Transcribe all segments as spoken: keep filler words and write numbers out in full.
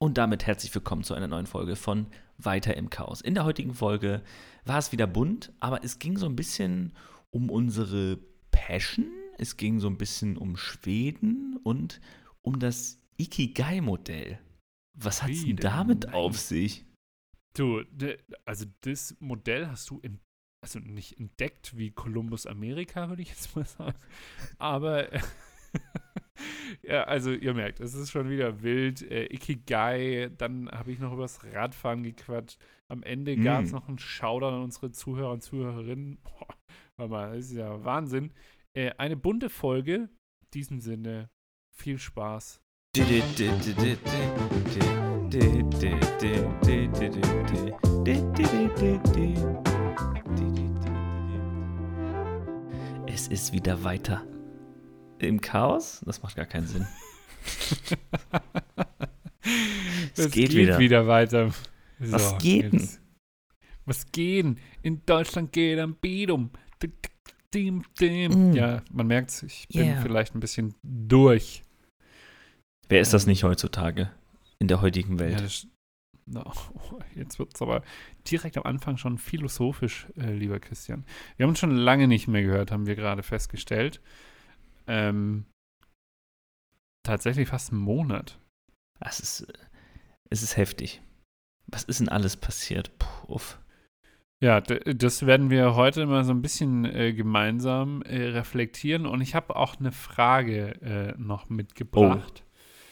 Und damit herzlich willkommen zu einer neuen Folge von Weiter im Chaos. In der heutigen Folge war es wieder bunt, aber es ging so ein bisschen um unsere Passion, es ging so ein bisschen um Schweden und um das Ikigai-Modell. Was hat es denn damit Nein. auf sich? Du, de, also das Modell hast du in, also nicht entdeckt wie Kolumbus Amerika, würde ich jetzt mal sagen. Aber ja, also ihr merkt, es ist schon wieder wild. Äh, Ikigai, dann habe ich noch über das Radfahren gequatscht. Am Ende Mm. gab es noch einen Shoutout an unsere Zuhörer und Zuhörerinnen. Boah, warte mal, das ist ja Wahnsinn. Äh, eine bunte Folge. In diesem Sinne, viel Spaß. Es ist wieder weiter im Chaos? Das macht gar keinen Sinn. es es geht, geht wieder. wieder weiter. Was So, geht denn? jetzt. Was geht denn? In Deutschland geht am Beat um. Dim, dim. Mm. Ja, man merkt, ich bin Yeah. vielleicht ein bisschen durch. Wer ist das nicht heutzutage in der heutigen Welt? Ja, das, no, jetzt wird es aber direkt am Anfang schon philosophisch, äh, lieber Christian. Wir haben uns schon lange nicht mehr gehört, haben wir gerade festgestellt. Ähm, tatsächlich fast einen Monat. Es ist, es ist heftig. Was ist denn alles passiert? Puh, uff. Ja, d- das werden wir heute mal so ein bisschen äh, gemeinsam äh, reflektieren. Und ich habe auch eine Frage äh, noch mitgebracht.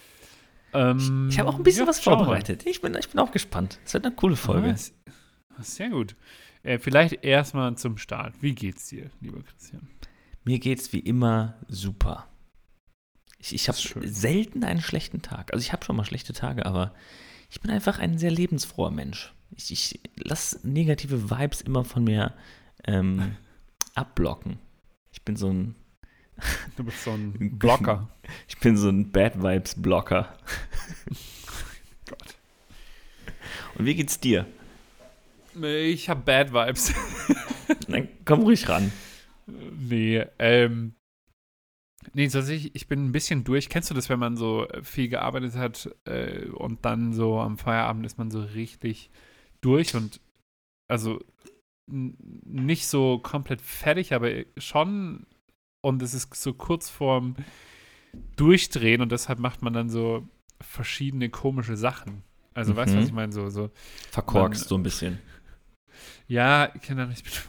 Ähm, Ich habe auch ein bisschen ja, was schauen wir mal. vorbereitet. Ich bin, ich bin auch gespannt. Es wird eine coole Folge. Ah, s- sehr gut. Äh, vielleicht erstmal zum Start. Wie geht's dir, lieber Christian? Mir geht's wie immer super. Ich, ich habe Das ist schön. selten einen schlechten Tag. Also ich habe schon mal schlechte Tage, aber ich bin einfach ein sehr lebensfroher Mensch. Ich, ich lasse negative Vibes immer von mir ähm, abblocken. Ich bin so ein Du bist so ein Blocker. Ich bin so ein Bad Vibes Blocker. Gott. Und wie geht's dir? Ich habe Bad Vibes. Dann komm ruhig ran. nee, ähm. Nee, tatsächlich, ich bin ein bisschen durch. Kennst du das, wenn man so viel gearbeitet hat äh, und dann so am Feierabend ist man so richtig durch und also n- nicht so komplett fertig, aber schon und es ist so kurz vorm Durchdrehen und deshalb macht man dann so verschiedene komische Sachen. Also, Mhm. weißt du, was ich meine? So, so, Verkorkst Man- so ein bisschen. ja, Kinder, ich bin,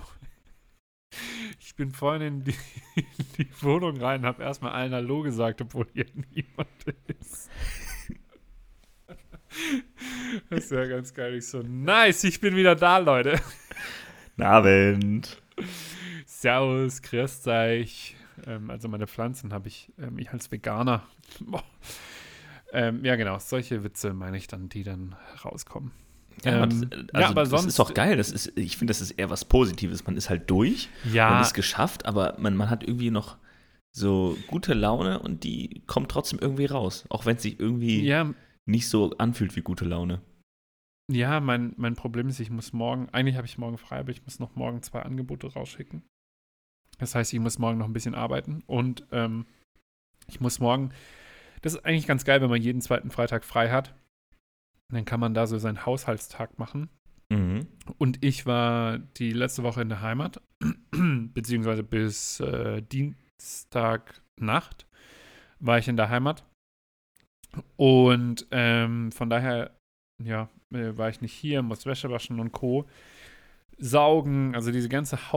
ich bin vorhin in die, in die Wohnung rein und habe erstmal allen Hallo gesagt, obwohl hier niemand ist. Das ist ja ganz geil. Ich so, nice, ich bin wieder da, Leute. Guten Abend. Servus, grüßt euch. Ähm, also meine Pflanzen habe ich, ähm, ich als Veganer. Boah. Ähm, ja, genau, solche Witze meine ich dann, die dann rauskommen. Ja, Ähm, das, also ja, aber das sonst- ist doch geil. Das ist, ich finde, das ist eher was Positives. Man ist halt durch, man Ja, ist geschafft, aber man, man hat irgendwie noch so gute Laune und die kommt trotzdem irgendwie raus. Auch wenn es sich irgendwie ja, nicht so anfühlt wie gute Laune. ja, mein, mein Problem ist, ich muss morgen, eigentlich habe ich morgen frei, aber ich muss noch morgen zwei Angebote rausschicken. Das heißt, ich muss morgen noch ein bisschen arbeiten und ähm, ich muss morgen, das ist eigentlich ganz geil, wenn man jeden zweiten Freitag frei hat. Dann kann man da so seinen Haushaltstag machen. Mhm. Und ich war die letzte Woche in der Heimat, beziehungsweise bis äh, Dienstagnacht war ich in der Heimat. Und ähm, von daher, ja, äh, war ich nicht hier, muss Wäsche waschen und Co. Saugen, also diese ganze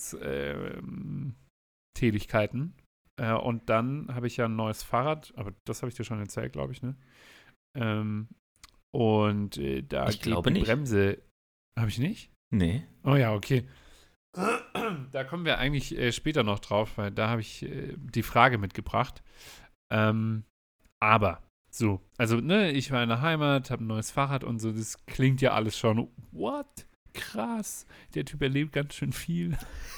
Haushaltstätigkeiten. Äh, und dann habe ich ja ein neues Fahrrad, aber das habe ich dir schon erzählt, glaube ich, ne? Ähm, und äh, da Ich geht glaube die nicht. Bremse. Habe ich nicht? Nee. Oh ja, okay. Da kommen wir eigentlich äh, später noch drauf, weil da habe ich äh, die Frage mitgebracht. Ähm, aber, so, also, ne, ich war in der Heimat, habe ein neues Fahrrad und so, das klingt ja alles schon, what? Krass, der Typ erlebt ganz schön viel.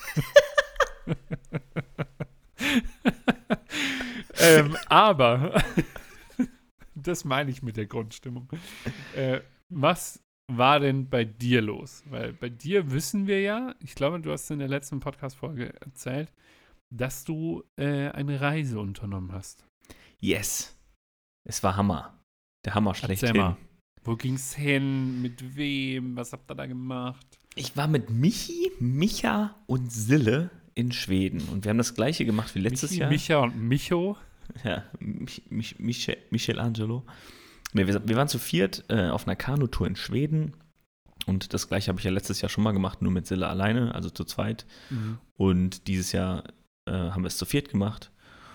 ähm, aber, das meine ich mit der Grundstimmung. Äh, was war denn bei dir los? Weil bei dir wissen wir ja, ich glaube, du hast in der letzten Podcast-Folge erzählt, dass du äh, eine Reise unternommen hast. Yes. Es war Hammer. Der Hammer Erzähl schlechthin. mal. Wo ging's hin? Mit wem? Was habt ihr da gemacht? Ich war mit Michi, Micha und Sille in Schweden. Und wir haben das gleiche gemacht wie letztes Michi, Jahr. Micha und Micho. Ja, Mich, Mich, Mich, Michelangelo. Nee, wir, wir waren zu viert äh, auf einer Kanutour in Schweden. Und das gleiche habe ich ja letztes Jahr schon mal gemacht, nur mit Sille alleine, also zu zweit. Mhm. Und dieses Jahr äh, haben wir es zu viert gemacht.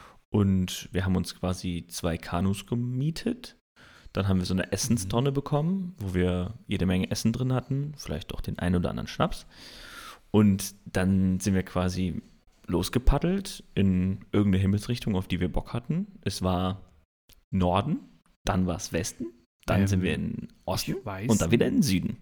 Und wir haben uns quasi zwei Kanus gemietet. Dann haben wir so eine Essenstonne bekommen, wo wir jede Menge Essen drin hatten, vielleicht auch den einen oder anderen Schnaps. Und dann sind wir quasi losgepaddelt in irgendeine Himmelsrichtung, auf die wir Bock hatten. Es war Norden, dann war es Westen, dann Ähm, sind wir in Osten ich weiß und dann wieder in den Süden.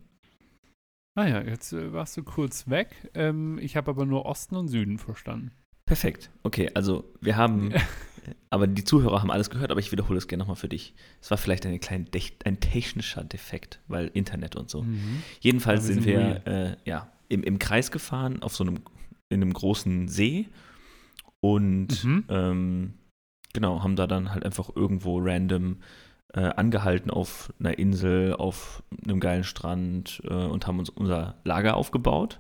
Ah ja, jetzt äh, warst du kurz weg. Ähm, ich habe aber nur Osten und Süden verstanden. Perfekt. Okay, also wir haben, aber die Zuhörer haben alles gehört, aber ich wiederhole es gerne nochmal für dich. Es war vielleicht eine kleine, ein technischer Defekt, weil Internet und so. Mhm. Jedenfalls Ja, wir sind sind wir äh, ja, im, im Kreis gefahren auf so einem, in einem großen See und Mhm. ähm, genau, haben da dann halt einfach irgendwo random äh, angehalten auf einer Insel, auf einem geilen Strand äh, und haben uns unser Lager aufgebaut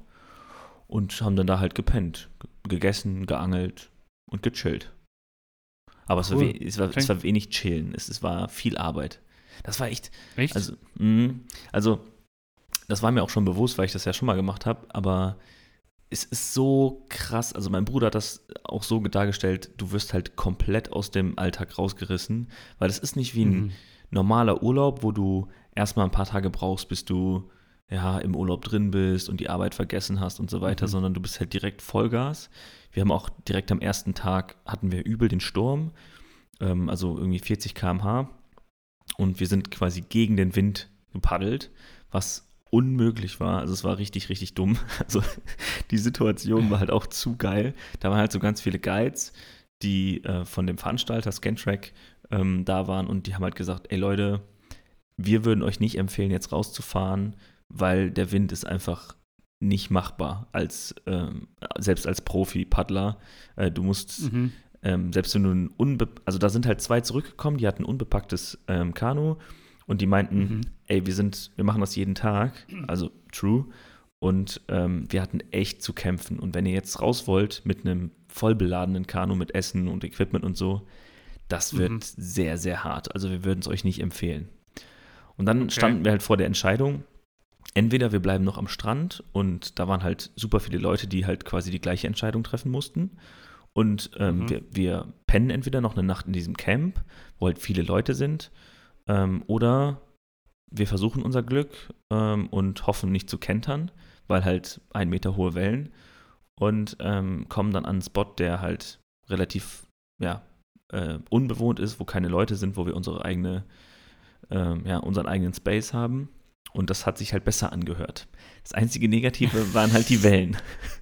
und haben dann da halt gepennt, g- gegessen, geangelt und gechillt. Aber es, war, Cool. we es, war, es Klingt- war wenig chillen, es, es war viel Arbeit. Das war echt, Echt? also, mh, also, das war mir auch schon bewusst, weil ich das ja schon mal gemacht habe, aber es ist so krass. Also, mein Bruder hat das auch so dargestellt, du wirst halt komplett aus dem Alltag rausgerissen, weil das ist nicht wie ein Mhm. normaler Urlaub, wo du erstmal ein paar Tage brauchst, bis du ja im Urlaub drin bist und die Arbeit vergessen hast und so weiter, Mhm. sondern du bist halt direkt Vollgas. Wir haben auch direkt am ersten Tag hatten wir übel den Sturm, ähm, also irgendwie vierzig Kilometer pro Stunde. Und wir sind quasi gegen den Wind gepaddelt, was unmöglich war. Also es war richtig, richtig dumm. Also die Situation war halt auch zu geil. Da waren halt so ganz viele Guides, die äh, von dem Veranstalter Scantrack ähm, da waren und die haben halt gesagt, ey Leute, wir würden euch nicht empfehlen, jetzt rauszufahren, weil der Wind ist einfach nicht machbar, als ähm, selbst als Profi-Paddler. Äh, du musst Mhm. ähm, selbst wenn du ein unbe also da sind halt zwei zurückgekommen, die hatten ein unbepacktes ähm, Kanu und die meinten, Mhm. ey, wir sind, wir machen das jeden Tag, also true. Und ähm, wir hatten echt zu kämpfen. Und wenn ihr jetzt raus wollt mit einem vollbeladenen Kanu mit Essen und Equipment und so, das wird Mhm. sehr, sehr hart. Also wir würden es euch nicht empfehlen. Und dann Okay. standen wir halt vor der Entscheidung, entweder wir bleiben noch am Strand und da waren halt super viele Leute, die halt quasi die gleiche Entscheidung treffen mussten. Und ähm, Mhm. wir, wir pennen entweder noch eine Nacht in diesem Camp, wo halt viele Leute sind, ähm, oder wir versuchen unser Glück ähm, und hoffen nicht zu kentern, weil halt ein Meter hohe Wellen und ähm, kommen dann an einen Spot, der halt relativ ja, äh, unbewohnt ist, wo keine Leute sind, wo wir unsere eigene, ähm, ja, unseren eigenen Space haben. Und das hat sich halt besser angehört. Das einzige Negative waren halt die Wellen.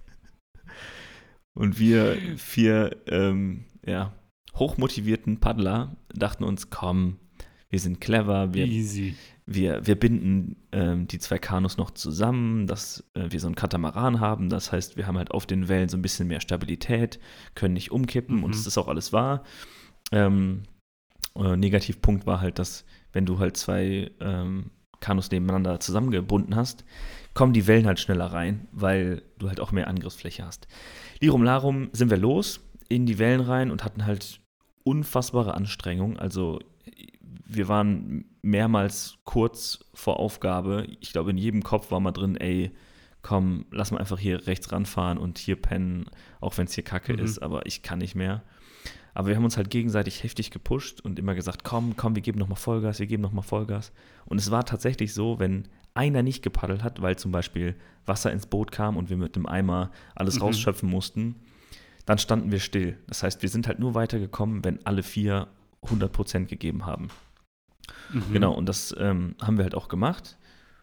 Und wir vier ähm, ja, hochmotivierten Paddler dachten uns, komm, wir sind clever, wir, Easy. wir, wir binden ähm, die zwei Kanus noch zusammen, dass äh, wir so einen Katamaran haben. Das heißt, wir haben halt auf den Wellen so ein bisschen mehr Stabilität, können nicht umkippen Mhm. und es ist auch alles wahr. Ähm, äh, Negativpunkt war halt, dass wenn du halt zwei ähm, Kanus nebeneinander zusammengebunden hast, kommen die Wellen halt schneller rein, weil du halt auch mehr Angriffsfläche hast. Lirum Larum sind wir los in die Wellen rein und hatten halt unfassbare Anstrengung. Also wir waren mehrmals kurz vor Aufgabe. Ich glaube, in jedem Kopf war mal drin, ey, komm, lass mal einfach hier rechts ranfahren und hier pennen, auch wenn es hier kacke Mhm. ist, aber ich kann nicht mehr. Aber wir haben uns halt gegenseitig heftig gepusht und immer gesagt, komm, komm, wir geben nochmal Vollgas, wir geben nochmal Vollgas. Und es war tatsächlich so, wenn einer nicht gepaddelt hat, weil zum Beispiel Wasser ins Boot kam und wir mit dem Eimer alles Mhm. rausschöpfen mussten, dann standen wir still. Das heißt, wir sind halt nur weitergekommen, wenn alle vier hundert Prozent gegeben haben. Mhm. Genau, und das ähm, haben wir halt auch gemacht.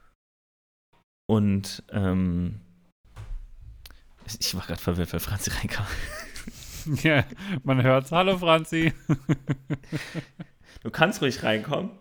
Und ähm, ich war gerade verwirrt, weil Franzi reinkam. Ja, man hört's. Hallo, Franzi. Du kannst ruhig reinkommen.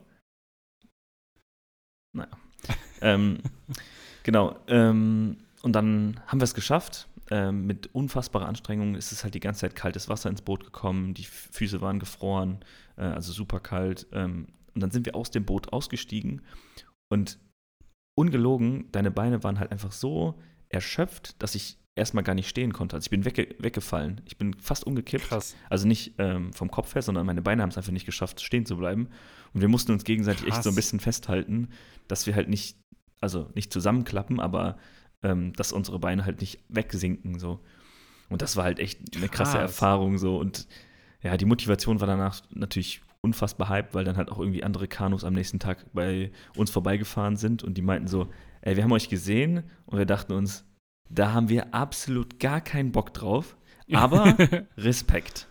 Naja. ähm, genau. Ähm, und dann haben wir es geschafft. Ähm, mit unfassbarer Anstrengung ist es halt die ganze Zeit kaltes Wasser ins Boot gekommen. Die Füße waren gefroren, äh, also super kalt. Ähm, und dann sind wir aus dem Boot ausgestiegen Und ungelogen, deine Beine waren halt einfach so erschöpft, dass ich erstmal gar nicht stehen konnte. Also ich bin wegge- weggefallen. Ich bin fast umgekippt. Krass. Also nicht ähm, vom Kopf her, sondern meine Beine haben es einfach nicht geschafft, stehen zu bleiben. Und wir mussten uns gegenseitig Krass. echt so ein bisschen festhalten, dass wir halt nicht, also nicht zusammenklappen, aber ähm, dass unsere Beine halt nicht wegsinken. So. Und das war halt echt eine krasse Krass. Erfahrung. So. Und ja, die Motivation war danach natürlich unfassbar hyped, weil dann halt auch irgendwie andere Kanus am nächsten Tag bei uns vorbeigefahren sind und die meinten so, ey, wir haben euch gesehen und wir dachten uns, da haben wir absolut gar keinen Bock drauf, aber Respekt.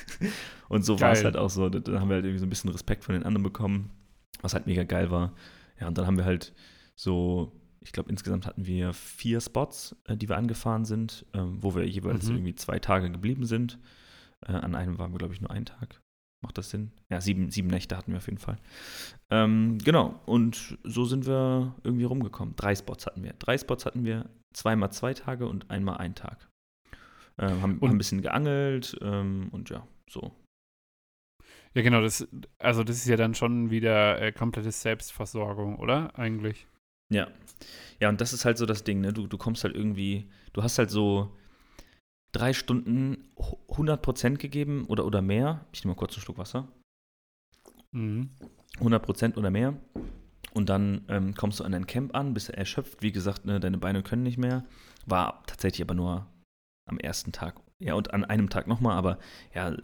Und so war es Geil. halt auch so. Da haben wir halt irgendwie so ein bisschen Respekt von den anderen bekommen, was halt mega geil war. Ja, und dann haben wir halt so, ich glaube, insgesamt hatten wir vier Spots, äh, die wir angefahren sind, ähm, wo wir jeweils Mhm. irgendwie zwei Tage geblieben sind. Äh, an einem waren wir, glaube ich, nur einen Tag. Macht das Sinn? Ja, sieben, sieben Nächte hatten wir auf jeden Fall. Ähm, genau, und so sind wir irgendwie rumgekommen. Drei Spots hatten wir. Drei Spots hatten wir, zweimal zwei Tage und einmal einen Tag. Ähm, haben, Und- haben ein bisschen geangelt ähm, und ja, so. Ja, genau, das, also das ist ja dann schon wieder äh, komplette Selbstversorgung, oder? Eigentlich. Ja. Ja, und das ist halt so das Ding, ne? Du, du kommst halt irgendwie, du hast halt so drei Stunden hundert Prozent gegeben oder, oder mehr. Ich nehme mal kurz einen Schluck Wasser. Mhm. hundert Prozent oder mehr. Und dann ähm, kommst du an dein Camp an, bist erschöpft. Wie gesagt, ne, deine Beine können nicht mehr. War tatsächlich aber nur am ersten Tag. Ja, und an einem Tag nochmal. Aber ja,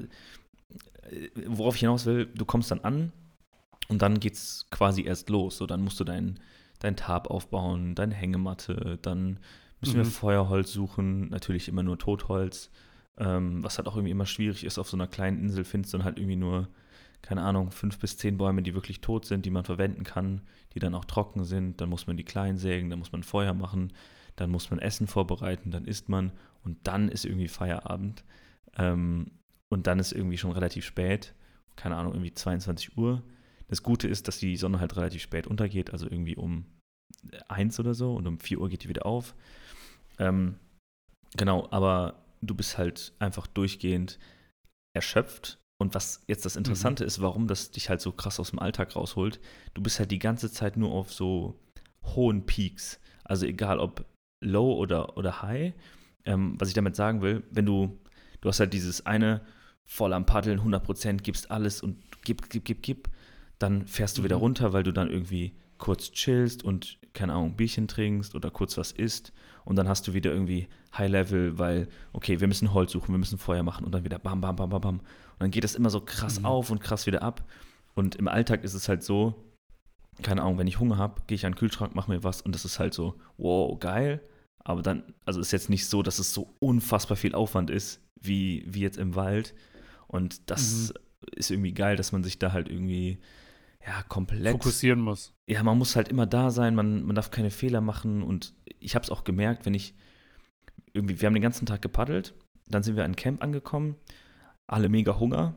äh, worauf ich hinaus will, du kommst dann an und dann geht's quasi erst los. So, dann musst du dein, dein Tarp aufbauen, deine Hängematte, dann müssen wir Mhm. Feuerholz suchen. Natürlich immer nur Totholz. Ähm, was halt auch irgendwie immer schwierig ist. Auf so einer kleinen Insel findest du dann halt irgendwie nur, keine Ahnung, fünf bis zehn Bäume, die wirklich tot sind, die man verwenden kann, die dann auch trocken sind. Dann muss man die klein sägen, dann muss man Feuer machen, dann muss man Essen vorbereiten, dann isst man und dann ist irgendwie Feierabend. Ähm, und dann ist irgendwie schon relativ spät, keine Ahnung, irgendwie zweiundzwanzig Uhr. Das Gute ist, dass die Sonne halt relativ spät untergeht, also irgendwie um eins oder so und um vier Uhr geht die wieder auf. Ähm, genau, aber du bist halt einfach durchgehend erschöpft. Und was jetzt das Interessante ist, warum das dich halt so krass aus dem Alltag rausholt, du bist halt die ganze Zeit nur auf so hohen Peaks. Also egal ob low oder, oder high. Ähm, was ich damit sagen will, wenn du, du hast halt dieses eine voll am Paddeln, hundert Prozent, gibst alles und gib, gib, gib, gib, dann fährst du wieder Mhm. runter, weil du dann irgendwie kurz chillst und, keine Ahnung, ein Bierchen trinkst oder kurz was isst und dann hast du wieder irgendwie High Level, weil, okay, wir müssen Holz suchen, wir müssen Feuer machen und dann wieder bam, bam, bam, bam, bam. Und dann geht das immer so krass Mhm. auf und krass wieder ab. Und im Alltag ist es halt so, keine Ahnung, wenn ich Hunger habe, gehe ich an den Kühlschrank, mache mir was und das ist halt so, wow, geil. Aber dann, also ist jetzt nicht so, dass es so unfassbar viel Aufwand ist, wie, wie jetzt im Wald. Und das ist irgendwie geil, dass man sich da halt irgendwie, ja, komplett Fokussieren muss. ja, man muss halt immer da sein, man, man darf keine Fehler machen und ich habe es auch gemerkt, wenn ich irgendwie, wir haben den ganzen Tag gepaddelt, dann sind wir an Camp angekommen, alle mega Hunger,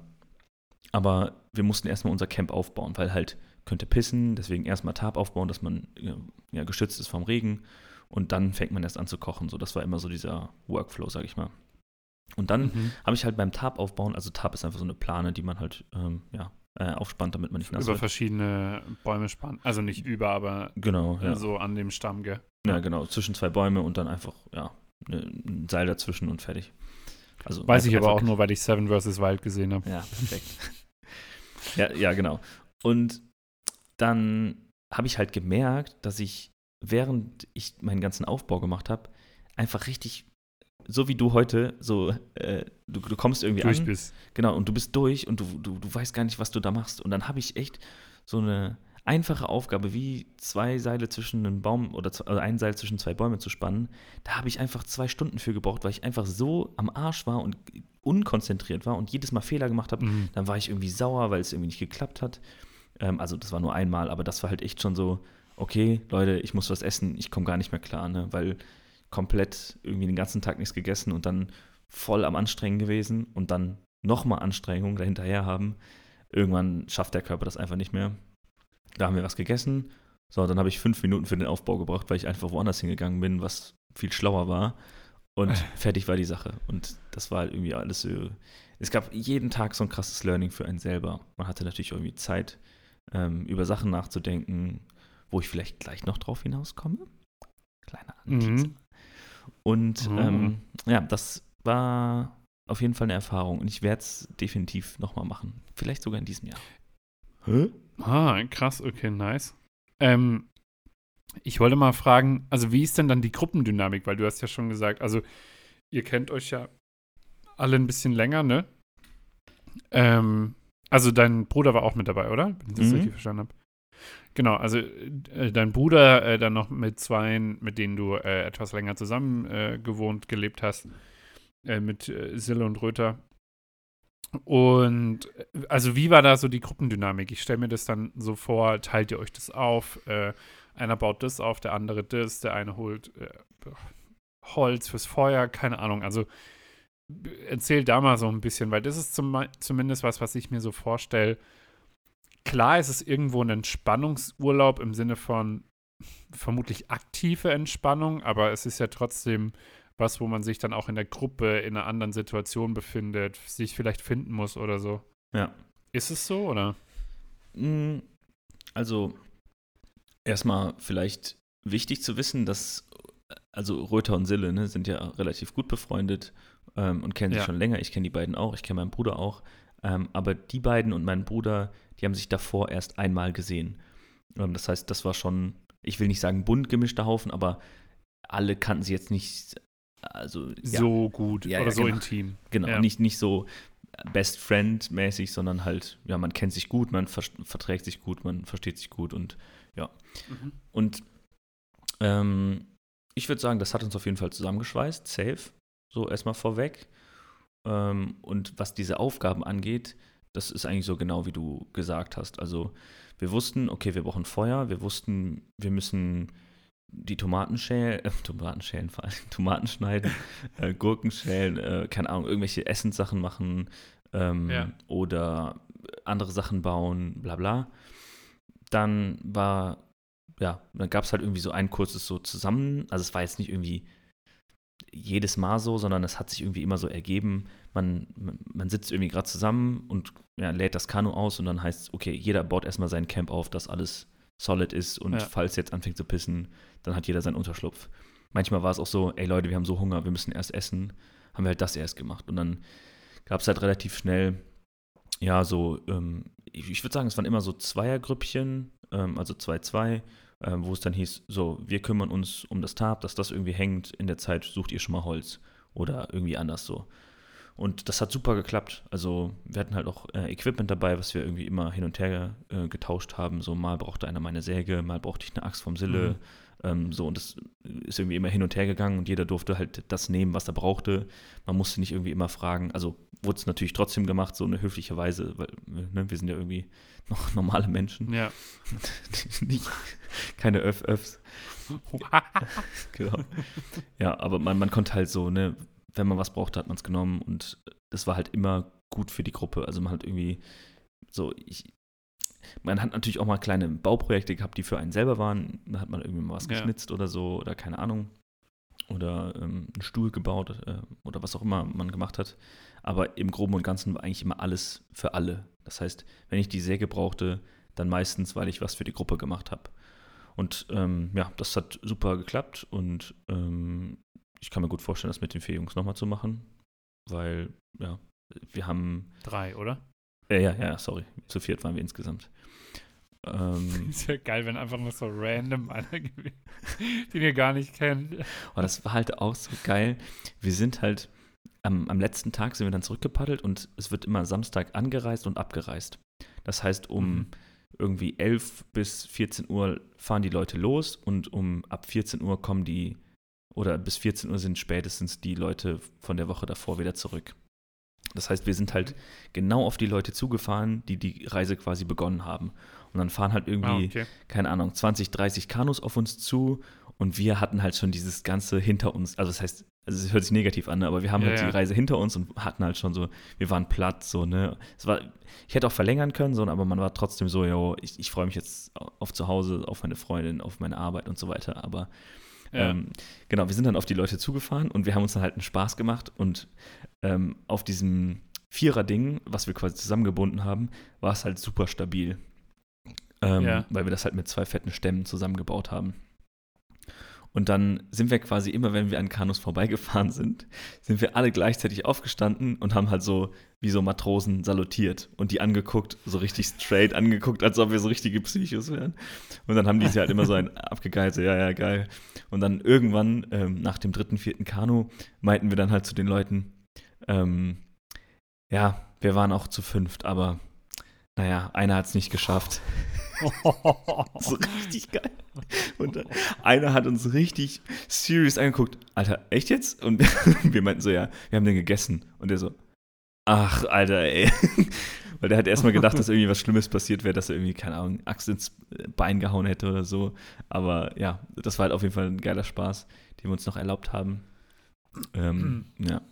aber wir mussten erstmal unser Camp aufbauen, weil halt könnte pissen, deswegen erstmal Tarp aufbauen, dass man ja, geschützt ist vom Regen und dann fängt man erst an zu kochen, so das war immer so dieser Workflow, sag ich mal. Und dann Mhm. habe ich halt beim Tarp aufbauen, also Tarp ist einfach so eine Plane, die man halt, ähm, ja, äh, aufspannt, damit man nicht nass Über wird. verschiedene Bäume spannen. Also nicht über, aber Genau, ja. so an dem Stamm, gell? Ja, genau, zwischen zwei Bäume und dann einfach, ja, ne, ein Seil dazwischen und fertig. Also Weiß ich einfach- aber auch einfach- nur, weil ich Seven versus. Wild gesehen habe. Ja, perfekt. ja, ja, genau. Und dann habe ich halt gemerkt, dass ich, während ich meinen ganzen Aufbau gemacht habe, einfach richtig, so wie du heute, so, äh, du, du kommst irgendwie Durch an. bist. Genau, und du bist durch und du, du, du weißt gar nicht, was du da machst. Und dann habe ich echt so eine einfache Aufgabe, wie zwei Seile zwischen einem Baum oder z- also ein Seil zwischen zwei Bäume zu spannen. Da habe ich einfach zwei Stunden für gebraucht, weil ich einfach so am Arsch war und unkonzentriert war und jedes Mal Fehler gemacht habe. Mhm. Dann war ich irgendwie sauer, weil es irgendwie nicht geklappt hat. Ähm, also das war nur einmal, aber das war halt echt schon so, okay, Leute, ich muss was essen, ich komme gar nicht mehr klar, ne? Weil komplett irgendwie den ganzen Tag nichts gegessen und dann voll am Anstrengen gewesen und dann nochmal Anstrengung dahinterher haben. Irgendwann schafft der Körper das einfach nicht mehr. Da haben wir was gegessen. So, dann habe ich fünf Minuten für den Aufbau gebraucht, weil ich einfach woanders hingegangen bin, was viel schlauer war. Und fertig war die Sache. Und das war halt irgendwie alles so. Es gab jeden Tag so ein krasses Learning für einen selber. Man hatte natürlich irgendwie Zeit, ähm, über Sachen nachzudenken, wo ich vielleicht gleich noch drauf hinauskomme. Kleiner Anteaser. Mhm. Und Mhm. ähm, ja, das war auf jeden Fall eine Erfahrung und ich werde es definitiv nochmal machen. Vielleicht sogar in diesem Jahr. Hä? Ah, krass, okay, nice. Ähm, ich wollte mal fragen, also wie ist denn dann die Gruppendynamik? Weil du hast ja schon gesagt, also ihr kennt euch ja alle ein bisschen länger, ne? Ähm, also dein Bruder war auch mit dabei, oder? Wenn ich das Mhm. richtig verstanden habe. Genau, also äh, dein Bruder äh, dann noch mit zweien, mit denen du äh, etwas länger zusammen äh, gewohnt, gelebt hast, äh, mit äh, Sille und Röther. Und äh, also wie war da so die Gruppendynamik? Ich stelle mir das dann so vor, teilt ihr euch das auf? Äh, einer baut das auf, der andere das, der eine holt äh, Holz fürs Feuer, keine Ahnung. Also b- erzähl da mal so ein bisschen, weil das ist zum, zumindest was, was ich mir so vorstelle. Klar ist es irgendwo ein Entspannungsurlaub im Sinne von vermutlich aktive Entspannung, aber es ist ja trotzdem was, wo man sich dann auch in der Gruppe in einer anderen Situation befindet, sich vielleicht finden muss oder so. Ja. Ist es so, oder? Mm, Also, erstmal vielleicht wichtig zu wissen, dass, also Röther und Sille, ne, sind ja relativ gut befreundet ähm, und kennen sich Ja. schon länger. Ich kenne die beiden auch, ich kenne meinen Bruder auch. Ähm, aber die beiden und mein Bruder, die haben sich davor erst einmal gesehen. Ähm, das heißt, das war schon, ich will nicht sagen bunt gemischter Haufen, aber alle kannten sie jetzt nicht, also ja, So gut Ja, oder ja, so genau. intim. genau, Ja. nicht, nicht so Best Friend-mäßig, sondern halt, ja, man kennt sich gut, man ver verträgt sich gut, man versteht sich gut und ja. Mhm. Und ähm, ich würde sagen, das hat uns auf jeden Fall zusammengeschweißt, safe, so erstmal vorweg. Ähm, und was diese Aufgaben angeht, das ist eigentlich so genau, wie du gesagt hast. Also wir wussten, okay, wir brauchen Feuer, wir wussten, wir müssen die Tomaten schälen, äh, Tomaten schälen, vor allem Tomaten schneiden, äh, Gurken schälen, äh, keine Ahnung, irgendwelche Essenssachen machen ähm, Ja. oder andere Sachen bauen, bla bla. Dann war, ja, dann gab es halt irgendwie so ein kurzes so zusammen, also es war jetzt nicht irgendwie jedes Mal so, sondern es hat sich irgendwie immer so ergeben, man, man, man sitzt irgendwie gerade zusammen und ja, lädt das Kanu aus und dann heißt es, okay, jeder baut erstmal sein Camp auf, dass alles solid ist und Ja. falls jetzt anfängt zu pissen, dann hat jeder seinen Unterschlupf. Manchmal war es auch so, ey Leute, wir haben so Hunger, wir müssen erst essen, haben wir halt das erst gemacht und dann gab es halt relativ schnell, ja, so, ähm, ich, ich würde sagen, es waren immer so Zweiergrüppchen, ähm, also zwei, zwei, ähm, wo es dann hieß, so, wir kümmern uns um das Tarp, dass das irgendwie hängt, in der Zeit sucht ihr schon mal Holz oder irgendwie anders so. Und das hat super geklappt. Also wir hatten halt auch äh, Equipment dabei, was wir irgendwie immer hin und her äh, getauscht haben. So mal brauchte einer meine Säge, mal brauchte ich eine Axt vom Sille. Mhm. Ähm, so und das ist irgendwie immer hin und her gegangen und jeder durfte halt das nehmen, was er brauchte. Man musste nicht irgendwie immer fragen. Also wurde es natürlich trotzdem gemacht, so eine höfliche Weise, weil ne, wir sind ja irgendwie noch normale Menschen. Ja. nicht, keine Öff-Öffs. Genau. Ja, aber man, man konnte halt so, ne, wenn man was brauchte, hat man es genommen und das war halt immer gut für die Gruppe. Also man hat irgendwie so, ich, man hat natürlich auch mal kleine Bauprojekte gehabt, die für einen selber waren. Da hat man irgendwie mal was Ja. geschnitzt oder so oder keine Ahnung. Oder ähm, einen Stuhl gebaut äh, oder was auch immer man gemacht hat. Aber im Groben und Ganzen war eigentlich immer alles für alle. Das heißt, wenn ich die Säge brauchte, dann meistens, weil ich was für die Gruppe gemacht habe. Und ähm, ja, das hat super geklappt und ähm, ich kann mir gut vorstellen, das mit den vier Jungs nochmal zu machen, weil, ja, wir haben, Drei, oder? äh, ja, ja, sorry, zu viert waren wir insgesamt. Ähm, Ist ja geil, wenn einfach nur so random einer gewinnt, den ihr gar nicht kennt. aber das war halt auch so geil. Wir sind halt, am, am letzten Tag sind wir dann zurückgepaddelt und es wird immer Samstag angereist und abgereist. Das heißt, um Mhm. irgendwie elf bis vierzehn Uhr fahren die Leute los und um ab vierzehn Uhr kommen die, oder bis vierzehn Uhr sind spätestens die Leute von der Woche davor wieder zurück. Das heißt, wir sind halt genau auf die Leute zugefahren, die die Reise quasi begonnen haben. Und dann fahren halt irgendwie, Ah, okay. keine Ahnung, zwanzig, dreißig Kanus auf uns zu und wir hatten halt schon dieses Ganze hinter uns. Also das heißt, also es hört sich negativ an, aber wir haben Ja, halt ja. die Reise hinter uns und hatten halt schon so, wir waren platt, so, ne. Es war, ich hätte auch verlängern können, so, aber man war trotzdem so, yo, ich, ich freue mich jetzt auf zu Hause, auf meine Freundin, auf meine Arbeit und so weiter. Aber Ja. ähm, genau, wir sind dann auf die Leute zugefahren und wir haben uns dann halt einen Spaß gemacht und ähm, auf diesem Vierer-Ding, was wir quasi zusammengebunden haben, war es halt super stabil. ähm, Ja. weil wir das halt mit zwei fetten Stämmen zusammengebaut haben. Und dann sind wir quasi immer, wenn wir an Kanus vorbeigefahren sind, sind wir alle gleichzeitig aufgestanden und haben halt so wie so Matrosen salutiert und die angeguckt, so richtig straight angeguckt, als ob wir so richtige Psychos wären. Und dann haben die sich halt immer so ein abgegeilt, so ja, ja, geil. Und dann irgendwann, ähm, nach dem dritten, vierten Kanu, meinten wir dann halt zu den Leuten, ähm, ja, wir waren auch zu fünft, aber naja, einer hat es nicht geschafft. So richtig geil. Und dann, einer hat uns richtig serious angeguckt. Alter, echt jetzt? Und wir meinten so, ja, wir haben den gegessen. Und der so, ach, Alter, ey. Weil der hat erstmal gedacht, dass irgendwie was Schlimmes passiert wäre, dass er irgendwie, keine Ahnung, Axt ins Bein gehauen hätte oder so. Aber ja, das war halt auf jeden Fall ein geiler Spaß, den wir uns noch erlaubt haben. Ähm, ja.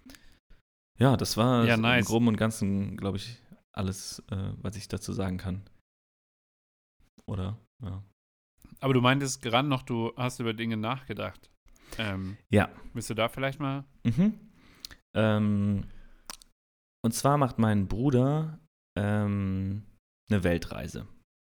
Ja, das war Ja, so nice. im Groben und Ganzen, glaube ich, alles, äh, was ich dazu sagen kann. Oder? Ja. Aber du meintest gerade noch, du hast über Dinge nachgedacht. Ähm, Ja. willst du da vielleicht mal? Mhm. Ähm, und zwar macht mein Bruder ähm, eine Weltreise.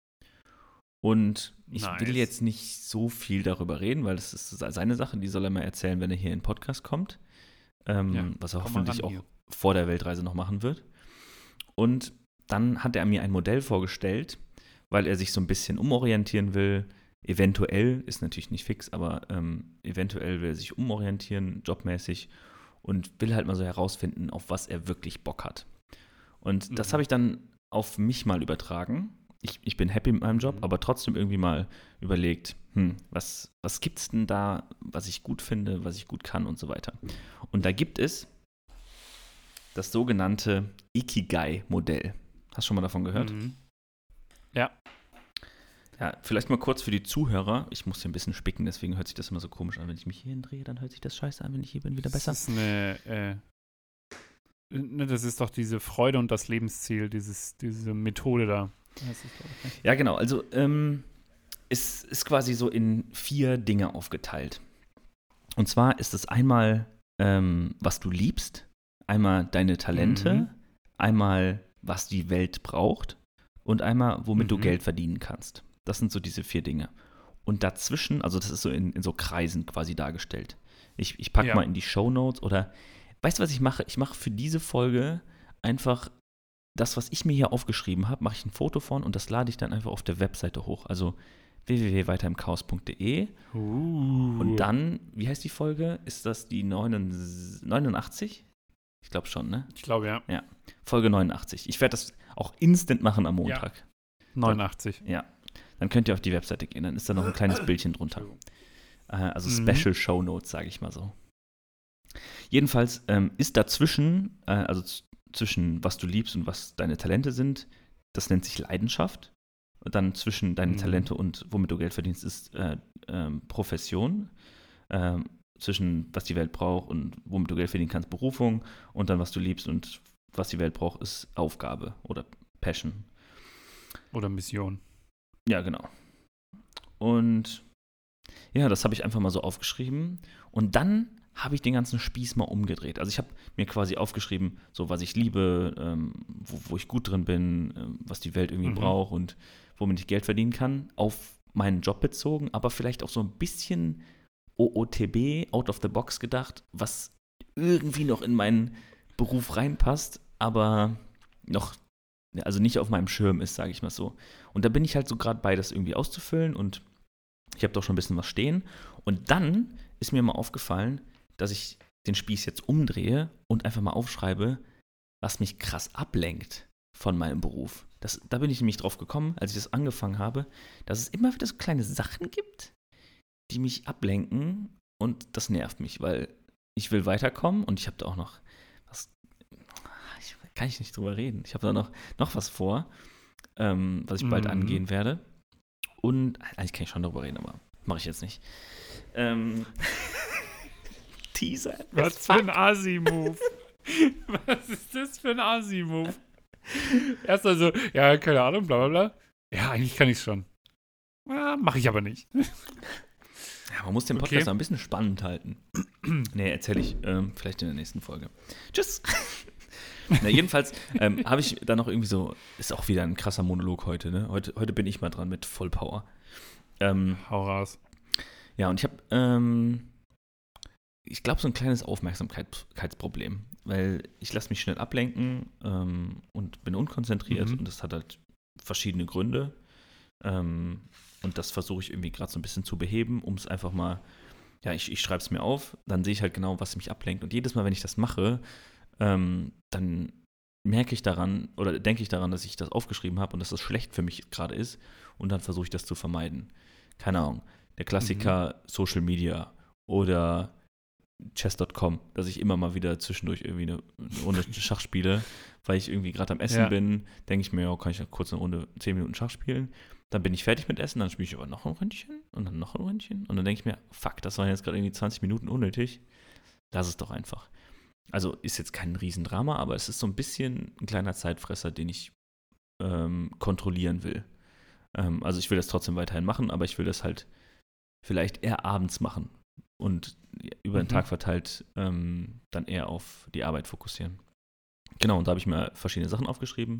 Und ich Nice. will jetzt nicht so viel darüber reden, weil das ist seine Sache, die soll er mal erzählen, wenn er hier in den Podcast kommt. Ähm, Ja, was er komm mal hoffentlich ran auch hier. vor der Weltreise noch machen wird. Und dann hat er mir ein Modell vorgestellt, weil er sich so ein bisschen umorientieren will. Eventuell, ist natürlich nicht fix, aber ähm, eventuell will er sich umorientieren, jobmäßig, und will halt mal so herausfinden, auf was er wirklich Bock hat. Und Mhm. das habe ich dann auf mich mal übertragen. Ich, ich bin happy mit meinem Job, Mhm. aber trotzdem irgendwie mal überlegt, hm, was, was gibt's denn da, was ich gut finde, was ich gut kann und so weiter. Und da gibt es das sogenannte Ikigai-Modell. Hast du schon mal davon gehört? Mhm. Ja. Ja, vielleicht mal kurz für die Zuhörer. Ich muss hier ein bisschen spicken, deswegen hört sich das immer so komisch an. Wenn ich mich hier drehe, dann hört sich das scheiße an. Wenn ich hier bin, wieder besser. Das ist eine, äh, ne, das ist doch diese Freude und das Lebensziel, dieses, diese Methode da. Heißt das, glaub ich, ne? Ja, genau. Also, ähm, es ist quasi so in vier Dinge aufgeteilt. Und zwar ist es einmal, ähm, was du liebst, einmal deine Talente, Mhm. einmal, was die Welt braucht und einmal, womit du Mhm. Geld verdienen kannst. Das sind so diese vier Dinge. Und dazwischen, also das ist so in, in so Kreisen quasi dargestellt. Ich, ich packe Ja. mal in die Shownotes oder, weißt du, was ich mache? Ich mache für diese Folge einfach das, was ich mir hier aufgeschrieben habe, mache ich ein Foto von und das lade ich dann einfach auf der Webseite hoch. Also w w w punkt weiter im chaos punkt d e. Uh. Und dann, wie heißt die Folge? Ist das die neunundachtzig? Ich glaube schon, ne? Ich glaube, ja. Folge neunundachtzig. Ich werde das auch instant machen am Montag. neunundachtzig. Ja. Dann könnt ihr auf die Webseite gehen, dann ist da noch ein kleines Bildchen drunter. Äh, also Mhm. Special Show Notes, sage ich mal so. Jedenfalls ähm, ist dazwischen, äh, also z- zwischen was du liebst und was deine Talente sind, das nennt sich Leidenschaft. Und dann zwischen deine Mhm. Talente und womit du Geld verdienst, ist äh, ähm, Profession. Ähm, zwischen was die Welt braucht und womit du Geld verdienen kannst, Berufung. Und dann was du liebst und was die Welt braucht, ist Aufgabe oder Passion. Oder Mission. Ja, genau. Und ja, das habe ich einfach mal so aufgeschrieben. Und dann habe ich den ganzen Spieß mal umgedreht. Also ich habe mir quasi aufgeschrieben, so was ich liebe, ähm, wo, wo ich gut drin bin, ähm, was die Welt irgendwie Mhm. braucht und womit ich Geld verdienen kann, auf meinen Job bezogen, aber vielleicht auch so ein bisschen O O T B, out of the box gedacht, was irgendwie noch in meinen Beruf reinpasst, aber noch, also nicht auf meinem Schirm ist, sage ich mal so. Und da bin ich halt so gerade bei, das irgendwie auszufüllen und ich habe doch schon ein bisschen was stehen. Und dann ist mir mal aufgefallen, dass ich den Spieß jetzt umdrehe und einfach mal aufschreibe, was mich krass ablenkt von meinem Beruf. Das, da bin ich nämlich drauf gekommen, als ich das angefangen habe, dass es immer wieder so kleine Sachen gibt, die mich ablenken und das nervt mich, weil ich will weiterkommen und ich habe da auch noch was, ich, kann ich nicht drüber reden, ich habe da noch, noch was vor, ähm, was ich bald Mhm. angehen werde und eigentlich kann ich schon drüber reden, aber mache ich jetzt nicht. Ähm, Teaser. Was für ein Asi-Move. Was ist das für ein Asi-Move? Erst also, ja, keine Ahnung, bla bla bla. Ja, eigentlich kann ich es schon. Ja, mache ich aber nicht. Ja, man muss den Podcast Okay. auch ein bisschen spannend halten. Nee, erzähle ich ähm, vielleicht in der nächsten Folge. Tschüss. Na, jedenfalls ähm, habe ich dann noch irgendwie so, ist auch wieder ein krasser Monolog heute, ne? Heute, heute bin ich mal dran mit Vollpower. Ähm, Hau raus. ja, und ich habe, ähm, ich glaube, so ein kleines Aufmerksamkeitsproblem, weil ich lasse mich schnell ablenken ähm, und bin unkonzentriert Mhm. und das hat halt verschiedene Gründe. Ähm, und das versuche ich irgendwie gerade so ein bisschen zu beheben, um es einfach mal, ja, ich, ich schreibe es mir auf, dann sehe ich halt genau, was mich ablenkt. Und jedes Mal, wenn ich das mache, ähm, dann merke ich daran oder denke ich daran, dass ich das aufgeschrieben habe und dass das schlecht für mich gerade ist und dann versuche ich das zu vermeiden. Keine Ahnung, der Klassiker Social Media oder chess Punkt com, dass ich immer mal wieder zwischendurch irgendwie eine, eine Runde Schach spiele, weil ich irgendwie gerade am Essen Ja. bin, denke ich mir, ja, kann ich ja kurz eine Runde, zehn Minuten Schach spielen. Dann bin ich fertig mit Essen, dann spiele ich aber noch ein Ründchen und dann noch ein Ründchen und dann denke ich mir, fuck, das waren jetzt gerade irgendwie zwanzig Minuten unnötig. Lass es doch einfach. Also ist jetzt kein Riesendrama, aber es ist so ein bisschen ein kleiner Zeitfresser, den ich ähm, kontrollieren will. Ähm, also ich will das trotzdem weiterhin machen, aber ich will das halt vielleicht eher abends machen und über den Mhm. Tag verteilt ähm, dann eher auf die Arbeit fokussieren. Genau, und da habe ich mir verschiedene Sachen aufgeschrieben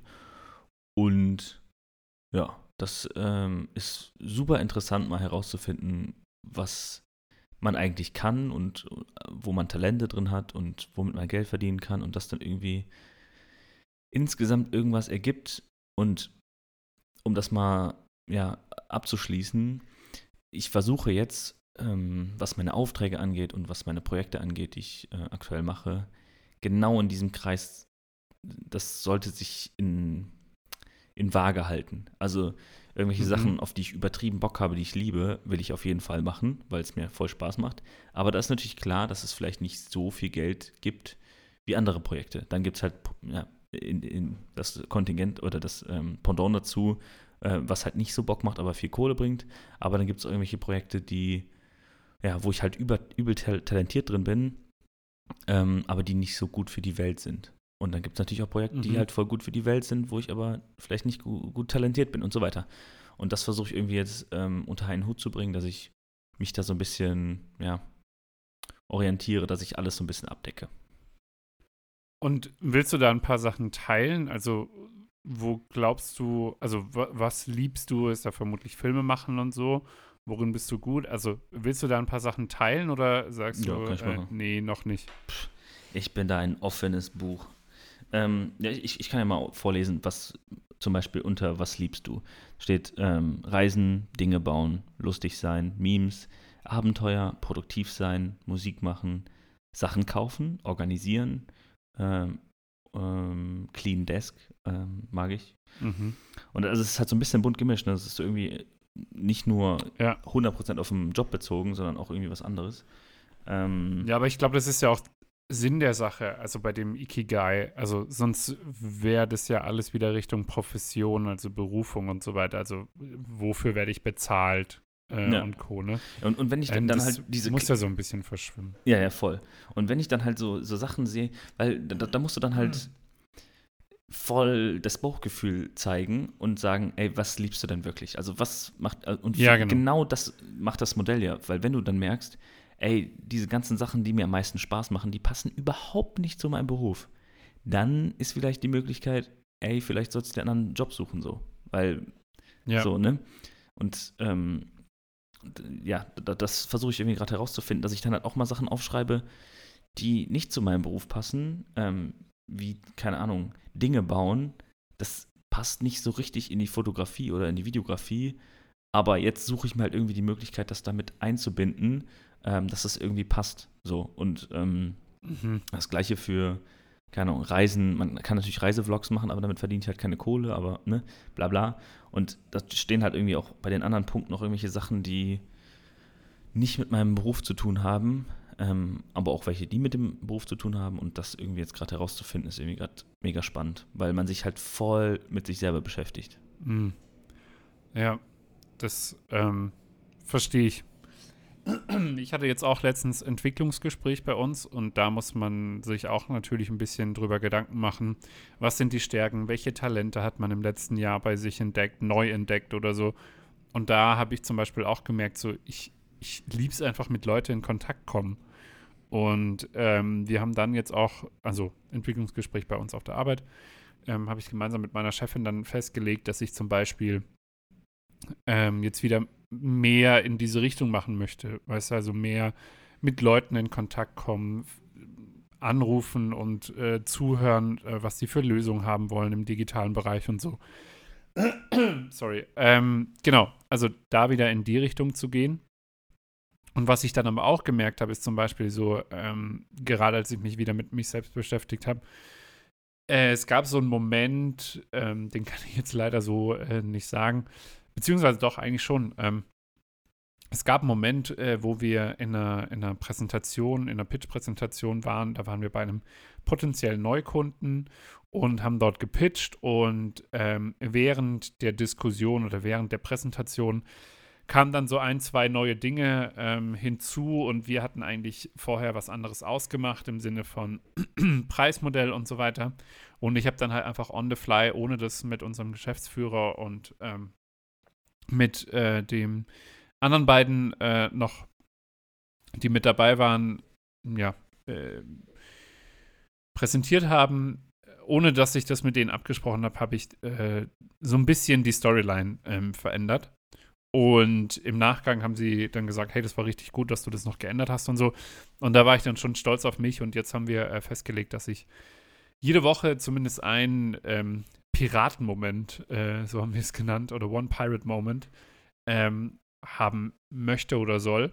und ja, das ähm, ist super interessant, mal herauszufinden, was man eigentlich kann und äh, wo man Talente drin hat und womit man Geld verdienen kann und das dann irgendwie insgesamt irgendwas ergibt. Und um das mal ja, abzuschließen, ich versuche jetzt, ähm, was meine Aufträge angeht und was meine Projekte angeht, die ich äh, aktuell mache, genau in diesem Kreis, das sollte sich in, in Waage halten. Also irgendwelche Mhm. Sachen, auf die ich übertrieben Bock habe, die ich liebe, will ich auf jeden Fall machen, weil es mir voll Spaß macht. Aber da ist natürlich klar, dass es vielleicht nicht so viel Geld gibt wie andere Projekte. Dann gibt es halt ja, in, in das Kontingent oder das ähm, Pendant dazu, äh, was halt nicht so Bock macht, aber viel Kohle bringt. Aber dann gibt es irgendwelche Projekte, die, ja, wo ich halt über, übel talentiert drin bin, ähm, aber die nicht so gut für die Welt sind. Und dann gibt es natürlich auch Projekte, die Mhm. halt voll gut für die Welt sind, wo ich aber vielleicht nicht gut, gut talentiert bin und so weiter. Und das versuche ich irgendwie jetzt ähm, unter einen Hut zu bringen, dass ich mich da so ein bisschen, ja, orientiere, dass ich alles so ein bisschen abdecke. Und willst du da ein paar Sachen teilen? Also, wo glaubst du, also wa- was liebst du? Ist da vermutlich Filme machen und so. Worin bist du gut? Also, willst du da ein paar Sachen teilen oder sagst Ja, du, kann ich äh, machen. nee, noch nicht? Ich bin da ein offenes Buch. Ähm, ja, ich, ich kann ja mal vorlesen, was zum Beispiel unter Was liebst du steht. Ähm, Reisen, Dinge bauen, lustig sein, Memes, Abenteuer, produktiv sein, Musik machen, Sachen kaufen, organisieren, ähm, ähm, Clean Desk, ähm, mag ich. Mhm. Und also es ist halt so ein bisschen bunt gemischt. Ne? Das ist so irgendwie nicht nur Ja. hundert Prozent auf den Job bezogen, sondern auch irgendwie was anderes. Ähm, Ja, aber ich glaube, das ist ja auch Sinn der Sache, also bei dem Ikigai. Also sonst wäre das ja alles wieder Richtung Profession, also Berufung und so weiter. Also wofür werde ich bezahlt äh, ja. und Co. Ne? Und, und wenn ich Ähm, dann das halt diese muss ja so ein bisschen verschwimmen. Ja, ja, voll. Und wenn ich dann halt so, so Sachen sehe, weil da, da musst du dann halt voll das Bauchgefühl zeigen und sagen, ey, was liebst du denn wirklich? Also was macht, und Ja, für, genau. genau das macht das Modell ja, weil wenn du dann merkst, ey, diese ganzen Sachen, die mir am meisten Spaß machen, die passen überhaupt nicht zu meinem Beruf, dann ist vielleicht die Möglichkeit, ey, vielleicht sollst du dir einen anderen Job suchen, so. Weil, Ja. so, ne? Und, ähm, ja, das versuche ich irgendwie gerade herauszufinden, dass ich dann halt auch mal Sachen aufschreibe, die nicht zu meinem Beruf passen, ähm, wie, keine Ahnung, Dinge bauen. Das passt nicht so richtig in die Fotografie oder in die Videografie, aber jetzt suche ich mir halt irgendwie die Möglichkeit, das damit einzubinden, ähm, dass das irgendwie passt. So, und ähm, Mhm. das Gleiche für, keine Ahnung, Reisen. Man kann natürlich Reisevlogs machen, aber damit verdient ich halt keine Kohle, aber, ne, bla bla. Und da stehen halt irgendwie auch bei den anderen Punkten noch irgendwelche Sachen, die nicht mit meinem Beruf zu tun haben, ähm, aber auch welche, die mit dem Beruf zu tun haben. Und das irgendwie jetzt gerade herauszufinden, ist irgendwie gerade mega spannend, weil man sich halt voll mit sich selber beschäftigt. Mhm. Ja, das ähm, verstehe ich. Ich hatte jetzt auch letztens Entwicklungsgespräch bei uns und da muss man sich auch natürlich ein bisschen drüber Gedanken machen, was sind die Stärken, welche Talente hat man im letzten Jahr bei sich entdeckt, neu entdeckt oder so. Und da habe ich zum Beispiel auch gemerkt, so ich, ich liebe es einfach mit Leuten in Kontakt kommen. Und ähm, wir haben dann jetzt auch, also Entwicklungsgespräch bei uns auf der Arbeit, ähm, habe ich gemeinsam mit meiner Chefin dann festgelegt, dass ich zum Beispiel ähm, jetzt wieder mehr in diese Richtung machen möchte. Weißt du, also mehr mit Leuten in Kontakt kommen, f- anrufen und äh, zuhören, äh, was sie für Lösungen haben wollen im digitalen Bereich und so. Sorry. Ähm, genau, also da wieder in die Richtung zu gehen. Und was ich dann aber auch gemerkt habe, ist zum Beispiel so, ähm, gerade als ich mich wieder mit mich selbst beschäftigt habe, äh, es gab so einen Moment, ähm, den kann ich jetzt leider so äh, nicht sagen, beziehungsweise doch eigentlich schon. Ähm, es gab einen Moment, äh, wo wir in einer, in einer Präsentation, in einer Pitch-Präsentation waren. Da waren wir bei einem potenziellen Neukunden und haben dort gepitcht. Und ähm, während der Diskussion oder während der Präsentation kamen dann so ein, zwei neue Dinge ähm, hinzu. Und wir hatten eigentlich vorher was anderes ausgemacht im Sinne von Preismodell und so weiter. Und ich habe dann halt einfach on the fly, ohne das mit unserem Geschäftsführer und ähm, mit äh, dem anderen beiden äh, noch, die mit dabei waren, ja, äh, präsentiert haben. Ohne dass ich das mit denen abgesprochen habe, habe ich äh, so ein bisschen die Storyline ähm, verändert. Und im Nachgang haben sie dann gesagt, hey, das war richtig gut, dass du das noch geändert hast und so. Und da war ich dann schon stolz auf mich. Und jetzt haben wir äh, festgelegt, dass ich jede Woche zumindest einen ähm, Piratenmoment, äh, so haben wir es genannt, oder One Pirate Moment, ähm, haben möchte oder soll.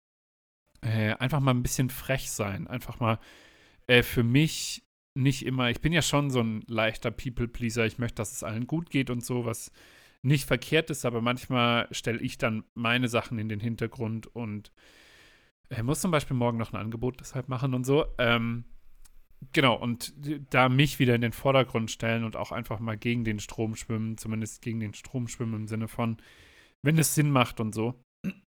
Äh, einfach mal ein bisschen frech sein. Einfach mal äh, für mich nicht immer, ich bin ja schon so ein leichter People-Pleaser. Ich möchte, dass es allen gut geht und so, was nicht verkehrt ist, aber manchmal stelle ich dann meine Sachen in den Hintergrund und äh, muss zum Beispiel morgen noch ein Angebot deshalb machen und so. Ähm, genau, und da mich wieder in den Vordergrund stellen und auch einfach mal gegen den Strom schwimmen, zumindest gegen den Strom schwimmen im Sinne von, wenn es Sinn macht und so.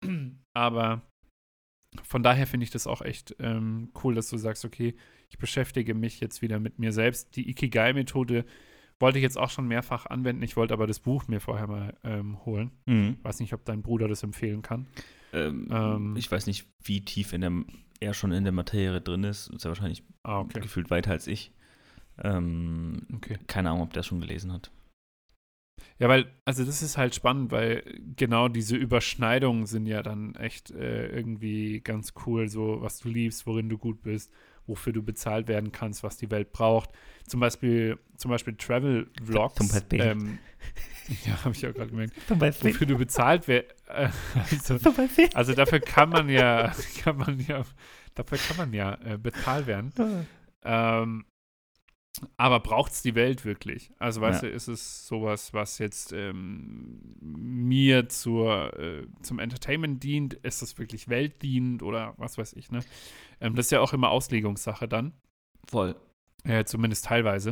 Aber von daher finde ich das auch echt ähm, cool, dass du sagst, okay, ich beschäftige mich jetzt wieder mit mir selbst. Die Ikigai-Methode wollte ich jetzt auch schon mehrfach anwenden. Ich wollte aber das Buch mir vorher mal ähm, holen. Mhm. Weiß nicht, ob dein Bruder das empfehlen kann. Ähm, Ähm, ich weiß nicht, wie tief in der, er schon in der Materie drin ist. Ist ja wahrscheinlich ah, okay. gefühlt weiter als ich. Ähm, Okay. Keine Ahnung, ob der schon gelesen hat. Ja, weil, also das ist halt spannend, weil genau diese Überschneidungen sind ja dann echt äh, irgendwie ganz cool, so was du liebst, worin du gut bist, wofür du bezahlt werden kannst, was die Welt braucht. Zum Beispiel, zum Beispiel Travel-Vlogs. Zum Beispiel. Ähm, ja, habe ich auch gerade gemerkt. Zum Beispiel. Wofür du bezahlt wirst. Äh, also, Zum Beispiel. also dafür kann man ja, kann man ja, dafür kann man ja äh, bezahlt werden. Ähm, aber braucht es die Welt wirklich? Also, weißt Ja. du, ist es sowas, was jetzt ähm, mir zur, äh, zum Entertainment dient? Ist das wirklich weltdienend oder was weiß ich, ne? Ähm, das ist ja auch immer Auslegungssache dann. Voll. Äh, zumindest teilweise.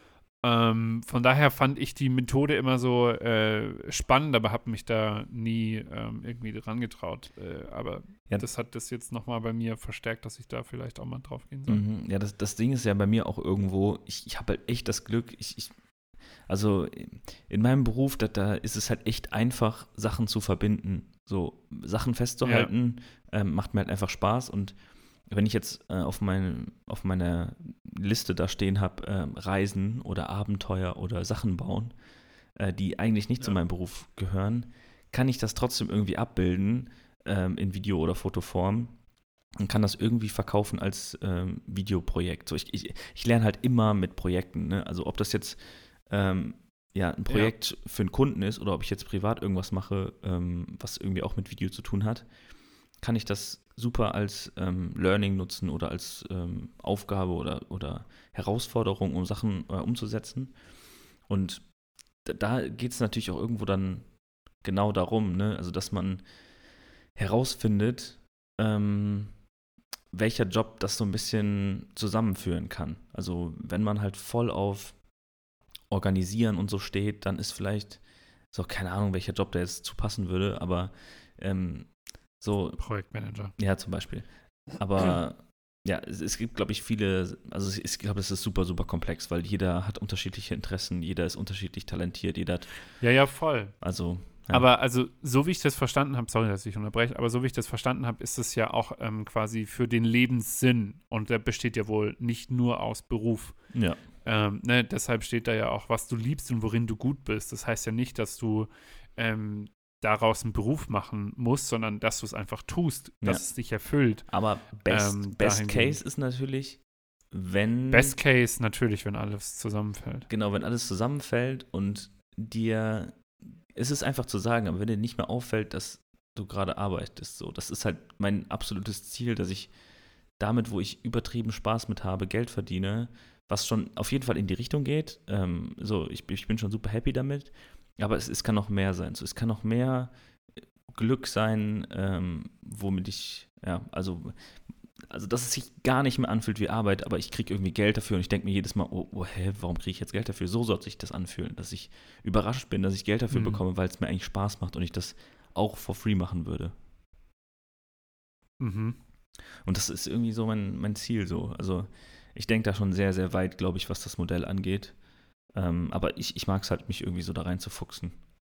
Ähm, von daher fand ich die Methode immer so äh, spannend, aber habe mich da nie ähm, irgendwie dran getraut. Äh, aber Ja. das hat das jetzt nochmal bei mir verstärkt, dass ich da vielleicht auch mal drauf gehen soll. Mhm. Ja, das, das Ding ist ja bei mir auch irgendwo, ich, ich habe halt echt das Glück, ich, ich, also in meinem Beruf, da, da ist es halt echt einfach, Sachen zu verbinden. So, Sachen festzuhalten, ähm, macht mir halt einfach Spaß. Und wenn ich jetzt äh, auf, mein, auf meiner Liste da stehen habe, äh, Reisen oder Abenteuer oder Sachen bauen, äh, die eigentlich nicht Ja. zu meinem Beruf gehören, kann ich das trotzdem irgendwie abbilden ähm, in Video- oder Fotoform und kann das irgendwie verkaufen als ähm, Videoprojekt. So, ich, ich, ich lerne halt immer mit Projekten. Ne? Also ob das jetzt ähm, ja, ein Projekt ja. für einen Kunden ist oder ob ich jetzt privat irgendwas mache, ähm, was irgendwie auch mit Video zu tun hat, kann ich das super als ähm, Learning nutzen oder als ähm, Aufgabe oder, oder Herausforderung, um Sachen äh, umzusetzen. Und da, da geht es natürlich auch irgendwo dann genau darum, ne? Also dass man herausfindet, ähm, welcher Job das so ein bisschen zusammenführen kann. Also wenn man halt voll auf Organisieren und so steht, dann ist vielleicht, ist auch keine Ahnung, welcher Job da jetzt zu passen würde, aber ähm, so. Projektmanager. Ja, zum Beispiel. Aber ja, es, es gibt, glaube ich, viele, also ich, ich glaube, es ist super, super komplex, weil jeder hat unterschiedliche Interessen, jeder ist unterschiedlich talentiert, jeder hat. Ja, ja, voll. Also Ja. Aber also, so wie ich das verstanden habe, sorry, dass ich unterbreche, aber so wie ich das verstanden habe, ist es ja auch ähm, quasi für den Lebenssinn. Und der besteht ja wohl nicht nur aus Beruf. Ja. Ähm, ne, deshalb steht da ja auch, was du liebst und worin du gut bist. Das heißt ja nicht, dass du ähm, daraus einen Beruf machen musst, sondern dass du es einfach tust, dass Ja. es dich erfüllt. Aber Best, Ähm, Best dahingehend. Case ist natürlich, wenn. Best Case natürlich, wenn alles zusammenfällt. Genau, wenn alles zusammenfällt und dir. Es ist einfach zu sagen, aber wenn dir nicht mehr auffällt, dass du gerade arbeitest, so. Das ist halt mein absolutes Ziel, dass ich damit, wo ich übertrieben Spaß mit habe, Geld verdiene, was schon auf jeden Fall in die Richtung geht. Ähm, so, ich, ich bin schon super happy damit. Aber es, es kann noch mehr sein. So, es kann noch mehr Glück sein, ähm, womit ich, ja, also, also, dass es sich gar nicht mehr anfühlt wie Arbeit, aber ich kriege irgendwie Geld dafür und ich denke mir jedes Mal, oh, oh hä, warum kriege ich jetzt Geld dafür? So soll sich das anfühlen, dass ich überrascht bin, dass ich Geld dafür Mhm. bekomme, weil es mir eigentlich Spaß macht und ich das auch for free machen würde. Mhm. Und das ist irgendwie so mein, mein Ziel so. Also, ich denke da schon sehr, sehr weit, glaube ich, was das Modell angeht. Ähm, aber ich, ich mag es halt, mich irgendwie so da reinzufuchsen.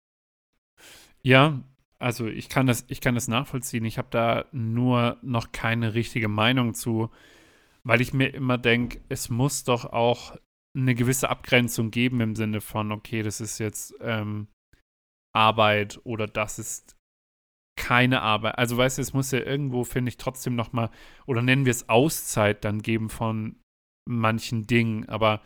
Ja, also ich kann das, ich kann das nachvollziehen. Ich habe da nur noch keine richtige Meinung zu, weil ich mir immer denke, es muss doch auch eine gewisse Abgrenzung geben im Sinne von, okay, das ist jetzt ähm, Arbeit oder das ist keine Arbeit. Also weißt du, es muss ja irgendwo, finde ich, trotzdem noch mal, oder nennen wir es Auszeit dann geben von manchen Dingen. Aber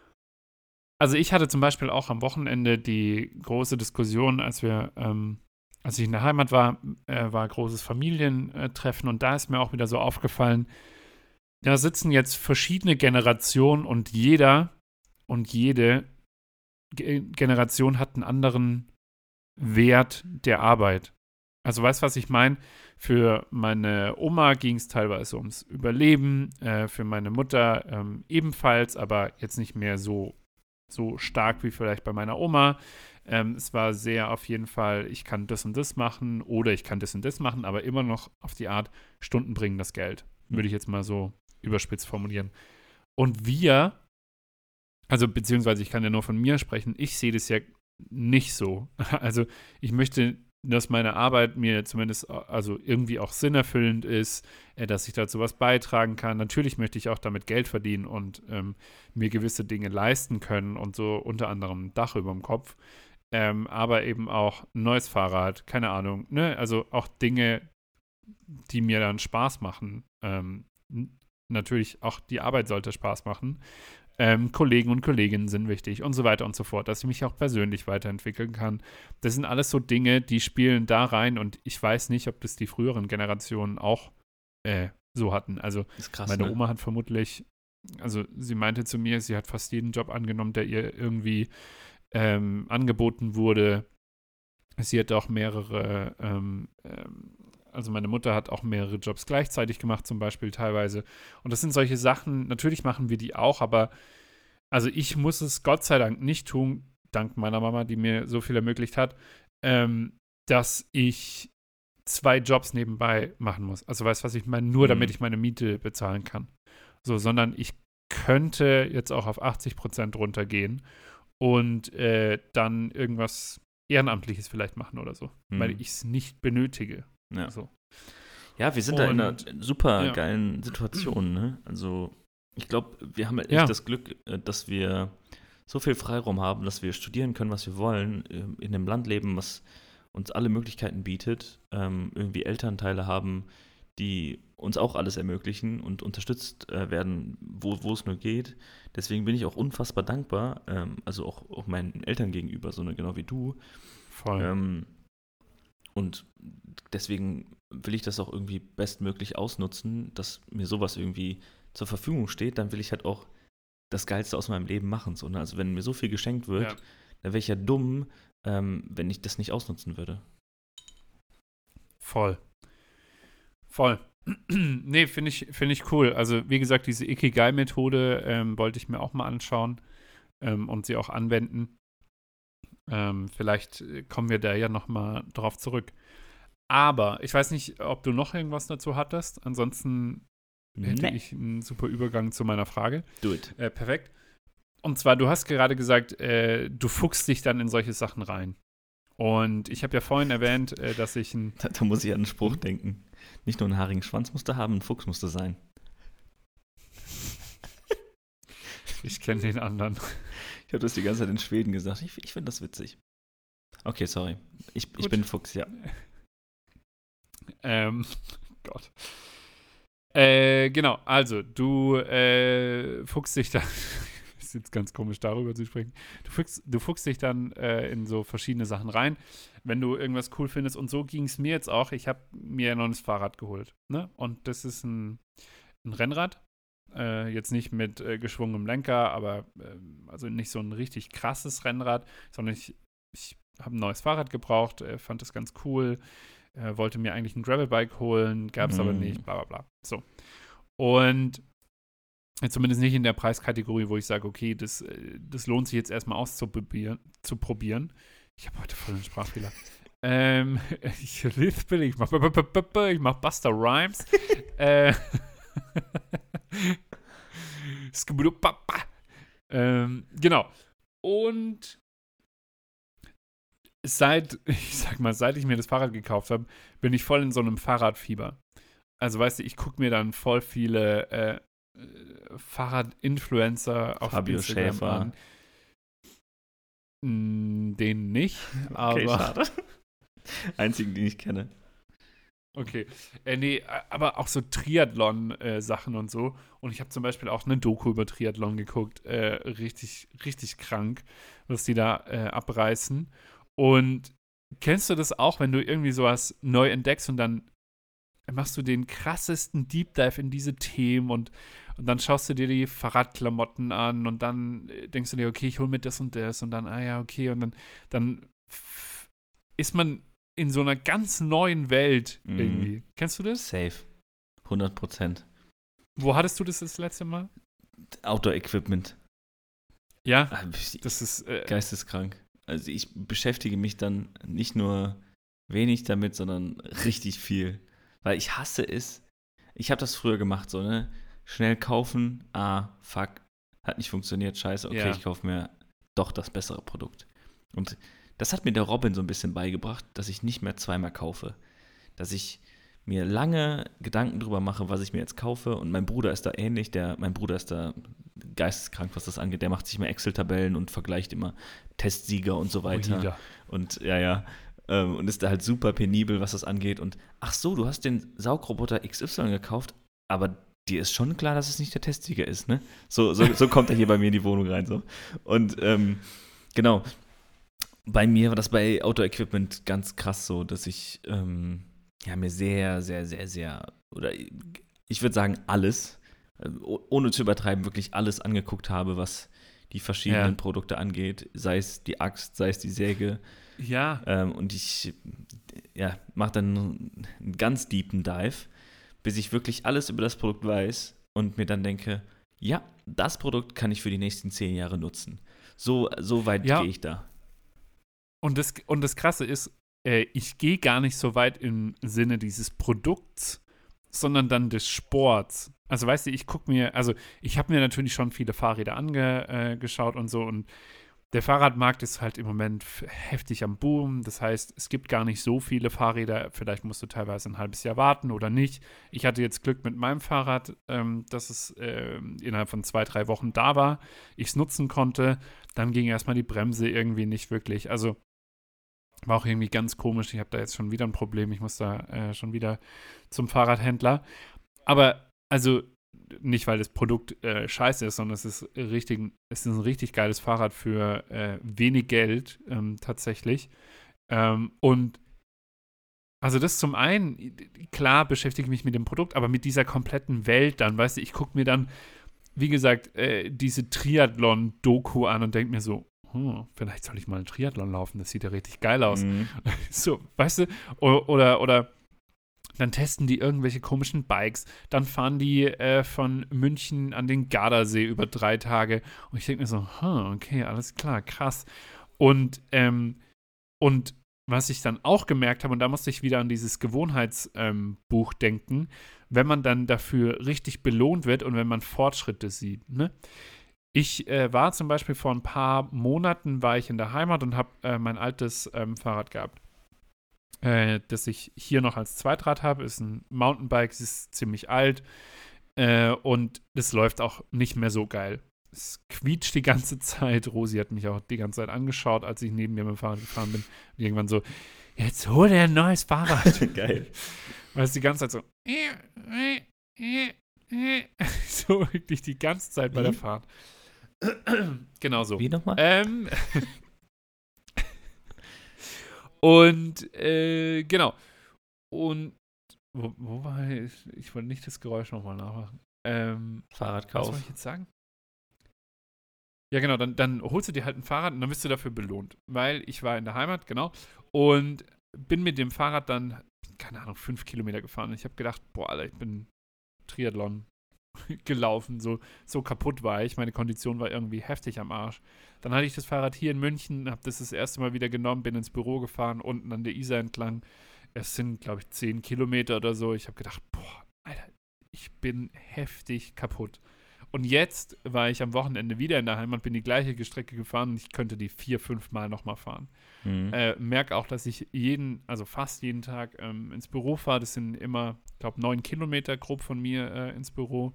also ich hatte zum Beispiel auch am Wochenende die große Diskussion, als wir, ähm, als ich in der Heimat war, äh, war großes Familientreffen und da ist mir auch wieder so aufgefallen, da sitzen jetzt verschiedene Generationen und jeder und jede Ge- Generation hat einen anderen Wert der Arbeit. Also weißt du, was ich meine? Für meine Oma ging es teilweise ums Überleben, äh, für meine Mutter ähm, ebenfalls, aber jetzt nicht mehr so so stark wie vielleicht bei meiner Oma. Ähm, es war sehr auf jeden Fall, ich kann das und das machen oder ich kann das und das machen, aber immer noch auf die Art, Stunden bringen das Geld. Würde ich jetzt mal so überspitzt formulieren. Und wir, also beziehungsweise ich kann ja nur von mir sprechen, ich sehe das ja nicht so. Also ich möchte, dass meine Arbeit mir zumindest also irgendwie auch sinnerfüllend ist, äh, dass ich dazu was beitragen kann. Natürlich möchte ich auch damit Geld verdienen und ähm, mir gewisse Dinge leisten können und so unter anderem ein Dach über dem Kopf. Ähm, aber eben auch ein neues Fahrrad, keine Ahnung, ne? Also auch Dinge, die mir dann Spaß machen. Ähm, n- natürlich auch die Arbeit sollte Spaß machen. Ähm, Kollegen und Kolleginnen sind wichtig und so weiter und so fort, dass ich mich auch persönlich weiterentwickeln kann. Das sind alles so Dinge, die spielen da rein und ich weiß nicht, ob das die früheren Generationen auch äh, so hatten. Also Ist krass, meine ne? Oma hat vermutlich, also sie meinte zu mir, sie hat fast jeden Job angenommen, der ihr irgendwie ähm, angeboten wurde. Sie hat auch mehrere, ähm, ähm, also meine Mutter hat auch mehrere Jobs gleichzeitig gemacht, zum Beispiel teilweise. Und das sind solche Sachen, natürlich machen wir die auch, aber also ich muss es Gott sei Dank nicht tun, dank meiner Mama, die mir so viel ermöglicht hat, ähm, dass ich zwei Jobs nebenbei machen muss. Also weißt du, was ich meine? Nur Mhm. damit ich meine Miete bezahlen kann. So, sondern ich könnte jetzt auch auf achtzig Prozent runtergehen und äh, dann irgendwas Ehrenamtliches vielleicht machen oder so, Mhm. weil ich es nicht benötige. Ja. So. Ja, wir sind da in einer Und- super ja. geilen Situation, ne? Also, ich glaube, wir haben halt echt Ja. das Glück, äh, dass wir so viel Freiraum haben, dass wir studieren können, was wir wollen, äh, in einem Land leben, was uns alle Möglichkeiten bietet, ähm, irgendwie Elternteile haben, die uns auch alles ermöglichen und unterstützt äh, werden, wo wo es nur geht. Deswegen bin ich auch unfassbar dankbar, ähm, also auch, auch meinen Eltern gegenüber, so ne, genau wie du. Voll. Ähm, und deswegen will ich das auch irgendwie bestmöglich ausnutzen, dass mir sowas irgendwie zur Verfügung steht. Dann will ich halt auch das Geilste aus meinem Leben machen. So, ne? Also wenn mir so viel geschenkt wird, Ja. dann wäre ich ja dumm, ähm, wenn ich das nicht ausnutzen würde. Voll. Voll. Nee, finde ich, find ich cool. Also, wie gesagt, diese Ikigai-Methode ähm, wollte ich mir auch mal anschauen ähm, und sie auch anwenden. Ähm, vielleicht äh, kommen wir da ja noch mal drauf zurück. Aber ich weiß nicht, ob du noch irgendwas dazu hattest. Ansonsten hätte Nee. ich einen super Übergang zu meiner Frage. Do it. Äh, perfekt. Und zwar, du hast gerade gesagt, äh, du fuchst dich dann in solche Sachen rein. Und ich habe ja vorhin erwähnt, äh, dass ich ein... Da, da muss ich an einen Spruch denken. Nicht nur einen haarigen Schwanz musst du haben, ein Fuchs musst du sein. Ich kenne den anderen. Ich habe das die ganze Zeit in Schweden gesagt. Ich, ich finde das witzig. Okay, sorry. Ich, ich bin Fuchs, ja. Ähm, Gott. Äh, genau, also, du äh, fuchst dich dann, ist jetzt ganz komisch darüber zu sprechen, du fuchst, du fuchst dich dann äh, in so verschiedene Sachen rein, wenn du irgendwas cool findest. Und so ging es mir jetzt auch. Ich habe mir ein neues Fahrrad geholt. Ne? Und das ist ein, ein Rennrad. Äh, jetzt nicht mit äh, geschwungenem Lenker, aber äh, also nicht so ein richtig krasses Rennrad, sondern ich, ich habe ein neues Fahrrad gebraucht, äh, fand das ganz cool. Äh, wollte mir eigentlich ein Gravelbike holen, gab es mm. aber nicht, bla bla bla. So. Und äh, zumindest nicht in der Preiskategorie, wo ich sage, okay, das, äh, das lohnt sich jetzt erstmal auszuprobieren. Zu probieren. Ich habe heute voll einen Sprachfehler. ähm, ich lispel, ich mach, ich mach Buster Rhymes. äh, ähm, genau. Und seit, ich sag mal, seit ich mir das Fahrrad gekauft habe, bin ich voll in so einem Fahrradfieber. Also, weißt du, ich gucke mir dann voll viele äh, Fahrrad-Influencer auf Fabio Instagram Schäfer. an. Mm, den nicht, aber. Okay, schade. Einzigen, den ich kenne. Okay, äh, nee, aber auch so Triathlon-Sachen äh, und so. Und ich habe zum Beispiel auch eine Doku über Triathlon geguckt. Äh, richtig, richtig krank, was die da äh, abreißen. Und kennst du das auch, wenn du irgendwie sowas neu entdeckst und dann machst du den krassesten Deep Dive in diese Themen und, und dann schaust du dir die Fahrradklamotten an und dann denkst du dir, okay, ich hole mir das und das und dann, ah ja, okay. Und dann, dann f- ist man in so einer ganz neuen Welt irgendwie. Mhm. Kennst du das? Safe. hundert Prozent. Wo hattest du das das letzte Mal? Outdoor-Equipment. Ja, das ist äh, geisteskrank. Also ich beschäftige mich dann nicht nur wenig damit, sondern richtig viel. Weil ich hasse es. Ich habe das früher gemacht, so, ne? Schnell kaufen, ah, fuck, hat nicht funktioniert, scheiße, okay, ja. Ich kaufe mir doch das bessere Produkt. Und das hat mir der Robin so ein bisschen beigebracht, dass ich nicht mehr zweimal kaufe. Dass ich mir lange Gedanken drüber mache, was ich mir jetzt kaufe. Und mein Bruder ist da ähnlich. Der, mein Bruder ist da geisteskrank, was das angeht. Der macht sich immer Excel-Tabellen und vergleicht immer Testsieger und so weiter. Oh, und ja, ja. Ähm, und ist da halt super penibel, was das angeht. Und ach so, du hast den Saugroboter X Y gekauft, aber dir ist schon klar, dass es nicht der Testsieger ist, ne? So, so, so kommt er hier bei mir in die Wohnung rein. So. Und ähm, genau. Bei mir war das bei Outdoor-Equipment ganz krass so, dass ich ähm, ja, mir sehr, sehr, sehr, sehr, oder ich würde sagen alles, ohne zu übertreiben, wirklich alles angeguckt habe, was die verschiedenen ja. Produkte angeht, sei es die Axt, sei es die Säge. Ja. Ähm, und ich ja, mache dann einen ganz deepen Dive, bis ich wirklich alles über das Produkt weiß und mir dann denke, ja, das Produkt kann ich für die nächsten zehn Jahre nutzen. So, so weit ja. gehe ich da. Und das, und das Krasse ist, äh, ich gehe gar nicht so weit im Sinne dieses Produkts, sondern dann des Sports. Also weißt du, ich gucke mir, also ich habe mir natürlich schon viele Fahrräder angeschaut äh, und so und der Fahrradmarkt ist halt im Moment heftig am Boom. Das heißt, es gibt gar nicht so viele Fahrräder. Vielleicht musst du teilweise ein halbes Jahr warten oder nicht. Ich hatte jetzt Glück mit meinem Fahrrad, ähm, dass es äh, innerhalb von zwei, drei Wochen da war. Ich es nutzen konnte. Dann ging erstmal die Bremse irgendwie nicht wirklich. Also war auch irgendwie ganz komisch. Ich habe da jetzt schon wieder ein Problem. Ich muss da äh, schon wieder zum Fahrradhändler. Aber also nicht, weil das Produkt äh, scheiße ist, sondern es ist, richtig, es ist ein richtig geiles Fahrrad für äh, wenig Geld ähm, tatsächlich. Ähm, und also das zum einen, klar beschäftige ich mich mit dem Produkt, aber mit dieser kompletten Welt dann, weißt du, ich gucke mir dann, wie gesagt, äh, diese Triathlon-Doku an und denke mir so, hm, vielleicht soll ich mal einen Triathlon laufen, das sieht ja richtig geil aus. Mhm. So, weißt du, oder, oder, oder dann testen die irgendwelche komischen Bikes. Dann fahren die äh, von München an den Gardasee über drei Tage. Und ich denke mir so, huh, okay, alles klar, krass. Und, ähm, und was ich dann auch gemerkt habe, und da musste ich wieder an dieses Gewohnheitsbuch ähm, denken, wenn man dann dafür richtig belohnt wird und wenn man Fortschritte sieht. Ne? Ich äh, war zum Beispiel vor ein paar Monaten war ich in der Heimat und habe äh, mein altes ähm, Fahrrad gehabt, äh, das ich hier noch als Zweitrad habe. Ist ein Mountainbike, es ist ziemlich alt äh, und es läuft auch nicht mehr so geil. Es quietscht die ganze Zeit. Rosi hat mich auch die ganze Zeit angeschaut, als ich neben mir mit dem Fahrrad gefahren bin. Und irgendwann so, jetzt hol dir ein neues Fahrrad. Geil. Weil es die ganze Zeit so so wirklich die ganze Zeit bei Wie? der Fahrt. Genau so. Wie nochmal? Ähm, und äh, genau. Und wo, wo war ich? Ich wollte nicht das Geräusch nochmal nachmachen. Ähm, was Fahrradkauf. soll ich jetzt sagen? Ja, genau, dann, dann holst du dir halt ein Fahrrad und dann wirst du dafür belohnt. Weil ich war in der Heimat, genau, und bin mit dem Fahrrad dann, keine Ahnung, fünf Kilometer gefahren. Und ich habe gedacht, boah, Alter, ich bin Triathlon gelaufen, so, so kaputt war ich. Meine Kondition war irgendwie heftig am Arsch. Dann hatte ich das Fahrrad hier in München, habe das das erste Mal wieder genommen, bin ins Büro gefahren, unten an der Isar entlang. Es sind, glaube ich, zehn Kilometer oder so. Ich habe gedacht, boah, Alter, ich bin heftig kaputt. Und jetzt war ich am Wochenende wieder in der Heimat, bin die gleiche Strecke gefahren und ich könnte die vier, fünf Mal nochmal fahren. Mhm. Äh, merke auch, dass ich jeden, also fast jeden Tag ähm, ins Büro fahre. Das sind immer, ich glaube, neun Kilometer grob von mir äh, ins Büro.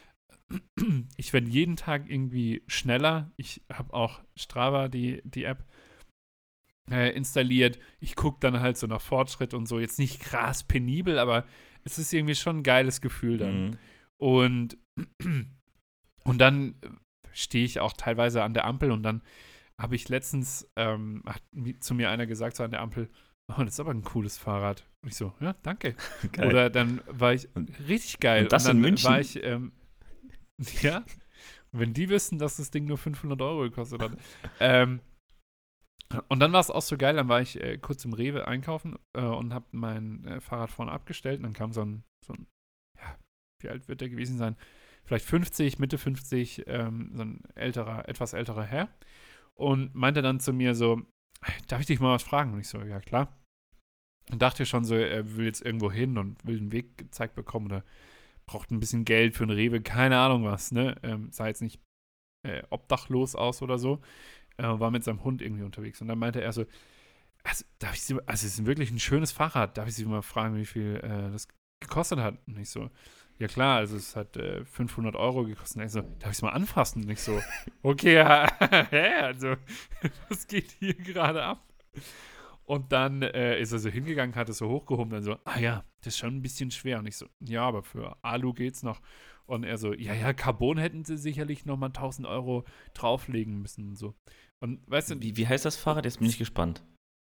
Ich werde jeden Tag irgendwie schneller. Ich habe auch Strava, die, die App, äh, installiert. Ich gucke dann halt so nach Fortschritt und so. Jetzt nicht krass penibel, aber es ist irgendwie schon ein geiles Gefühl dann. Mhm. Und, und dann stehe ich auch teilweise an der Ampel und dann habe ich letztens, ähm, hat mi- zu mir einer gesagt, so an der Ampel, oh, das ist aber ein cooles Fahrrad. Und ich so, ja, danke. Geil. Oder dann war ich, Und- richtig geil. und das dann in München? war ich, ähm, ja, und wenn die wüssten, dass das Ding nur fünfhundert Euro gekostet hat. ähm, und dann war es auch so geil, dann war ich äh, kurz im Rewe einkaufen äh, und habe mein äh, Fahrrad vorne abgestellt und dann kam so ein, so ein, ja, wie alt wird der gewesen sein? Vielleicht fünfzig, Mitte fünfzig, ähm, so ein älterer, etwas älterer Herr und meinte dann zu mir so, darf ich dich mal was fragen? Und ich so, ja klar. Und dachte schon so, er will jetzt irgendwo hin und will den Weg gezeigt bekommen oder braucht ein bisschen Geld für einen Rewe, keine Ahnung was, ne? Ähm, sah jetzt nicht äh, obdachlos aus oder so. Äh, war mit seinem Hund irgendwie unterwegs. Und dann meinte er so, also, darf ich Sie, also es ist wirklich ein schönes Fahrrad, darf ich Sie mal fragen, wie viel äh, das gekostet hat? Und ich so, ja klar, also es hat äh, fünfhundert Euro gekostet. Und er so, darf ich es mal anfassen? Und ich so, okay, ja, hä, also was geht hier gerade ab? Und dann äh, ist er so hingegangen, hat es so hochgehoben, dann so, ah ja, das ist schon ein bisschen schwer. Und ich so, ja, aber für Alu geht's noch. Und er so, ja, ja, Carbon hätten sie sicherlich nochmal tausend Euro drauflegen müssen und so. Und weißt du, Wie, wie heißt das Fahrrad? Jetzt bin ich gespannt.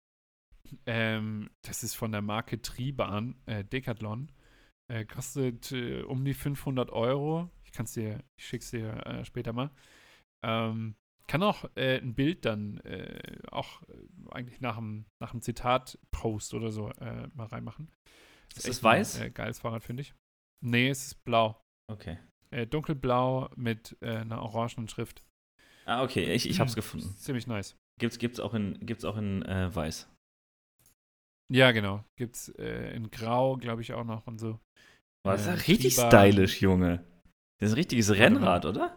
ähm, das ist von der Marke Tribahn, äh, Decathlon. Äh, kostet äh, um die fünfhundert Euro. Ich kann's dir, ich schick's dir äh, später mal. Ähm, kann auch äh, ein Bild dann äh, auch äh, eigentlich nach dem, nach dem Zitat-Post oder so äh, mal reinmachen. Ist das echt weiß? Ein, äh, geiles Fahrrad, finde ich. Nee, es ist blau. Okay. Äh, dunkelblau mit äh, einer orangenen Schrift. Ah, okay, ich, ich hab's gefunden. Ist ziemlich nice. Gibt's, gibt's auch in, gibt's auch in äh, weiß. Ja, genau. Gibt's äh, in Grau, glaube ich, auch noch und so. War das Äh, ist richtig Tribahn. stylisch, Junge. Das ist ein richtiges Warte mal. Rennrad, oder?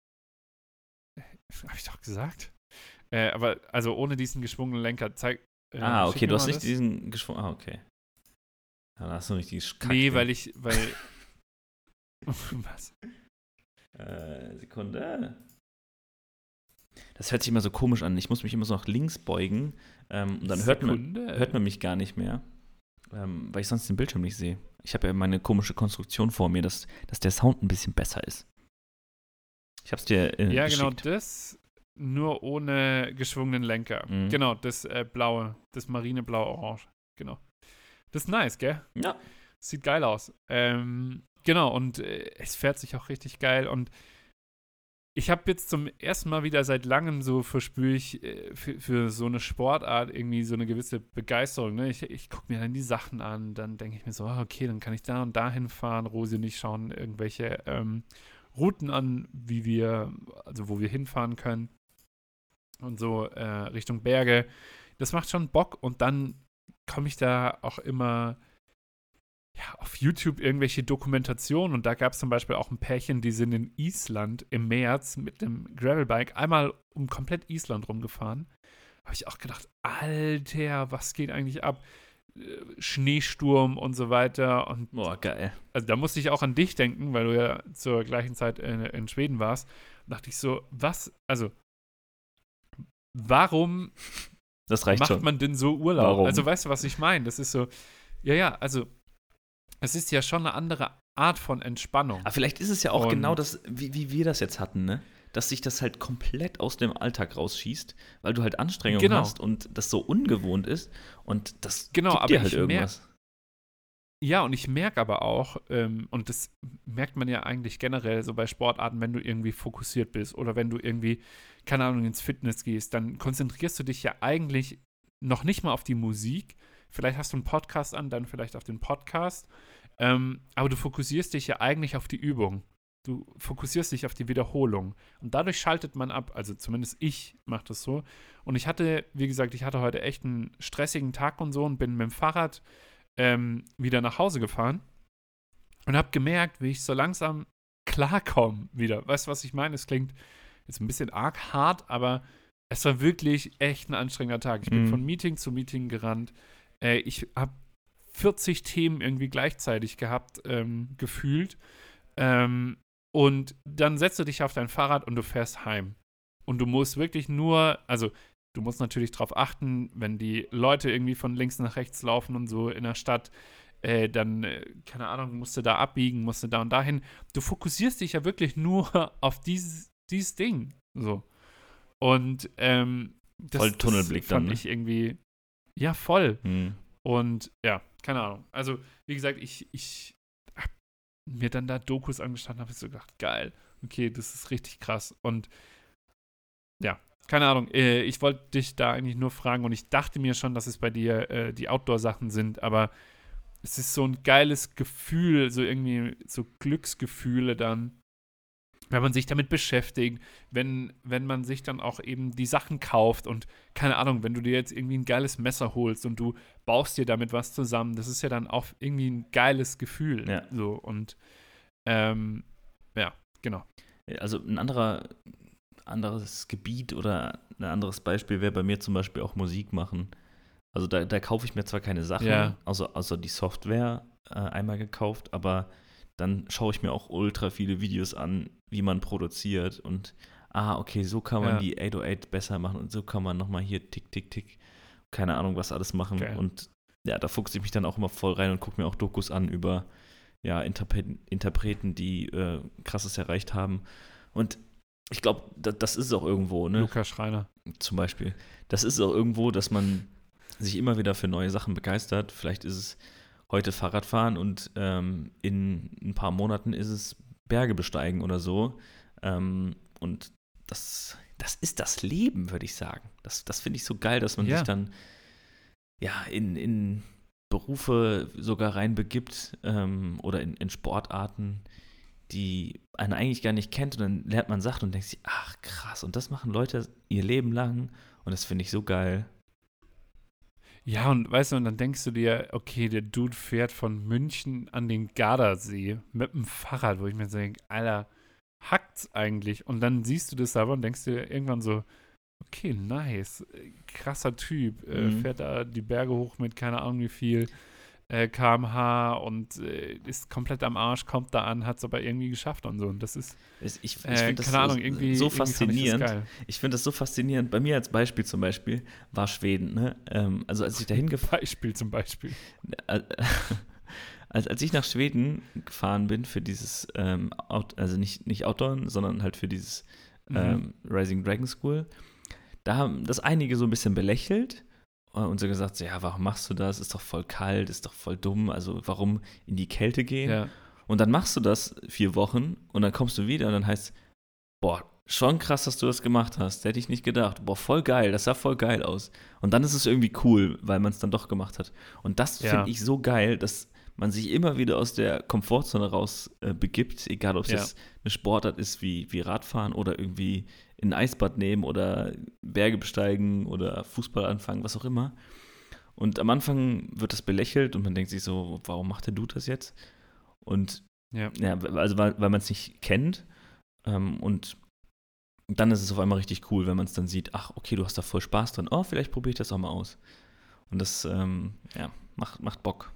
Hab ich doch gesagt. Äh, aber also ohne diesen geschwungenen Lenker. Zeig. Äh, ah, schick okay, mir du hast mal nicht das. diesen geschwungen. Ah, okay. Ja, da hast du ein richtiges Kack. Nee, weil ich, weil. Was? Äh, Sekunde. Das hört sich immer so komisch an. Ich muss mich immer so nach links beugen. Ähm, und dann hört man, Sekunde? hört man mich gar nicht mehr. Ähm, weil ich sonst den Bildschirm nicht sehe. Ich habe ja meine komische Konstruktion vor mir, dass, dass der Sound ein bisschen besser ist. Ich hab's dir äh, Ja, geschickt. genau, das nur ohne geschwungenen Lenker. Mhm. Genau, das äh, blaue, das marineblau-orange. Genau. Das ist nice, gell? Ja. Sieht geil aus. Ähm, genau, und äh, es fährt sich auch richtig geil. Und ich habe jetzt zum ersten Mal wieder seit langem so verspüre ich äh, für, für so eine Sportart irgendwie so eine gewisse Begeisterung. Ne? Ich, ich gucke mir dann die Sachen an, dann denke ich mir so, ah, okay, dann kann ich da und da hinfahren. Rosi und ich schauen irgendwelche ähm, Routen an, wie wir, also wo wir hinfahren können. Und so äh, Richtung Berge. Das macht schon Bock und dann komme ich da auch immer ja, auf YouTube irgendwelche Dokumentationen und da gab es zum Beispiel auch ein Pärchen, die sind in Island im März mit dem Gravelbike einmal um komplett Island rumgefahren. Habe ich auch gedacht, Alter, was geht eigentlich ab? Schneesturm und so weiter. Und Boah, geil. Also da musste ich auch an dich denken, weil du ja zur gleichen Zeit in, in Schweden warst. Da dachte ich so, was, also warum das reicht macht schon. man denn so Urlaub? Warum? Also weißt du, was ich meine? Das ist so, ja, ja, also es ist ja schon eine andere Art von Entspannung. Aber vielleicht ist es ja auch Und- genau das, wie, wie wir das jetzt hatten, ne? Dass sich das halt komplett aus dem Alltag rausschießt, weil du halt Anstrengungen Genau. hast und das so ungewohnt ist und das Genau, gibt aber dir halt ich mer- irgendwas. Ja, und ich merke aber auch, ähm, und das merkt man ja eigentlich generell so bei Sportarten, wenn du irgendwie fokussiert bist oder wenn du irgendwie, keine Ahnung, ins Fitness gehst, dann konzentrierst du dich ja eigentlich noch nicht mal auf die Musik. Vielleicht hast du einen Podcast an, dann vielleicht auf den Podcast. Ähm, aber du fokussierst dich ja eigentlich auf die Übung. Du fokussierst dich auf die Wiederholung. Und dadurch schaltet man ab. Also zumindest ich mache das so. Und ich hatte, wie gesagt, ich hatte heute echt einen stressigen Tag und so und bin mit dem Fahrrad ähm, wieder nach Hause gefahren und habe gemerkt, wie ich so langsam klarkomme wieder. Weißt du, was ich meine? Es klingt jetzt ein bisschen arg hart, aber es war wirklich echt ein anstrengender Tag. Ich bin Mhm. von Meeting zu Meeting gerannt. Äh, ich habe vierzig Themen irgendwie gleichzeitig gehabt, ähm, gefühlt. Ähm, und dann setzt du dich auf dein Fahrrad und du fährst heim. Und du musst wirklich nur, also du musst natürlich darauf achten, wenn die Leute irgendwie von links nach rechts laufen und so in der Stadt, äh, dann, äh, keine Ahnung, musst du da abbiegen, musst du da und dahin. Du fokussierst dich ja wirklich nur auf dieses, dieses Ding. So. Und ähm, das, Voll Tunnelblick das fand dann, ne? ich irgendwie, ja, voll. Mhm. Und ja, keine Ahnung. Also, wie gesagt, ich, ich hab mir dann da Dokus angeschaut und habe so gedacht, geil, okay, das ist richtig krass. Und ja, keine Ahnung, äh, ich wollte dich da eigentlich nur fragen und ich dachte mir schon, dass es bei dir äh, die Outdoor-Sachen sind, aber es ist so ein geiles Gefühl, so irgendwie so Glücksgefühle dann, wenn man sich damit beschäftigt, wenn, wenn man sich dann auch eben die Sachen kauft und keine Ahnung, wenn du dir jetzt irgendwie ein geiles Messer holst und du baust dir damit was zusammen, das ist ja dann auch irgendwie ein geiles Gefühl. Ja. So und ähm, ja, genau. Also ein anderer, anderes Gebiet oder ein anderes Beispiel wäre bei mir zum Beispiel auch Musik machen. Also da, da kaufe ich mir zwar keine Sachen, Ja. außer, außer die Software äh, einmal gekauft, aber dann schaue ich mir auch ultra viele Videos an, wie man produziert und ah, okay, so kann man Ja. die acht null acht besser machen und so kann man nochmal hier tick, tick, tick, keine Ahnung, was alles machen. Geil. Und ja, da fuchse ich mich dann auch immer voll rein und gucke mir auch Dokus an über ja, Interpreten, Interpreten die äh, Krasses erreicht haben. Und ich glaube, da, das ist es auch irgendwo, ne? Lukas Schreiner. Zum Beispiel. Das ist es auch irgendwo, dass man sich immer wieder für neue Sachen begeistert. Vielleicht ist es heute Fahrradfahren und ähm, in ein paar Monaten ist es Berge besteigen oder so. Ähm, und das, das ist das Leben, würde ich sagen. Das, das finde ich so geil, dass man Ja. sich dann ja in, in Berufe sogar reinbegibt ähm, oder in, in Sportarten, die einen eigentlich gar nicht kennt und dann lernt man Sachen und denkt sich, ach krass, und das machen Leute ihr Leben lang und das finde ich so geil. Ja, und weißt du, und dann denkst du dir, okay, der Dude fährt von München an den Gardasee mit dem Fahrrad, wo ich mir so denke, Alter, hackt's eigentlich? Und dann siehst du das aber und denkst dir irgendwann so, okay, nice, krasser Typ, äh, Mhm. fährt da die Berge hoch mit keine Ahnung wie viel äh, Kilometer pro Stunde und äh, ist komplett am Arsch, kommt da an, hat's aber irgendwie geschafft und so. Und das ist, Ich, ich, ich äh, finde das keine Ahnung, so, irgendwie so irgendwie fand ich das faszinierend. geil. Ich finde das so faszinierend. Bei mir als Beispiel zum Beispiel war Schweden. Ne? Ähm, also als ich dahin gefahren Beispiel zum Beispiel. als, als ich nach Schweden gefahren bin für dieses, ähm, Out, also nicht, nicht Outdoor, sondern halt für dieses Mhm. ähm, Rising Dragon School, da haben das einige so ein bisschen belächelt äh, und so gesagt, so, ja, warum machst du das? Ist doch voll kalt, ist doch voll dumm, also warum in die Kälte gehen? Ja. Und dann machst du das vier Wochen und dann kommst du wieder und dann heißt, boah, schon krass, dass du das gemacht hast. Hätte ich nicht gedacht. Boah, voll geil, das sah voll geil aus. Und dann ist es irgendwie cool, weil man es dann doch gemacht hat. Und das Ja. finde ich so geil, dass man sich immer wieder aus der Komfortzone raus äh, begibt, egal ob es Ja. jetzt eine Sportart ist wie, wie Radfahren oder irgendwie in ein Eisbad nehmen oder Berge besteigen oder Fußball anfangen, was auch immer. Und am Anfang wird das belächelt und man denkt sich so, warum macht der Dude das jetzt? Und Ja. ja, also weil, weil man es nicht kennt. Ähm, und dann ist es auf einmal richtig cool, wenn man es dann sieht, ach, okay, du hast da voll Spaß dran. Oh, vielleicht probiere ich das auch mal aus. Und das, ähm, ja, macht, macht Bock.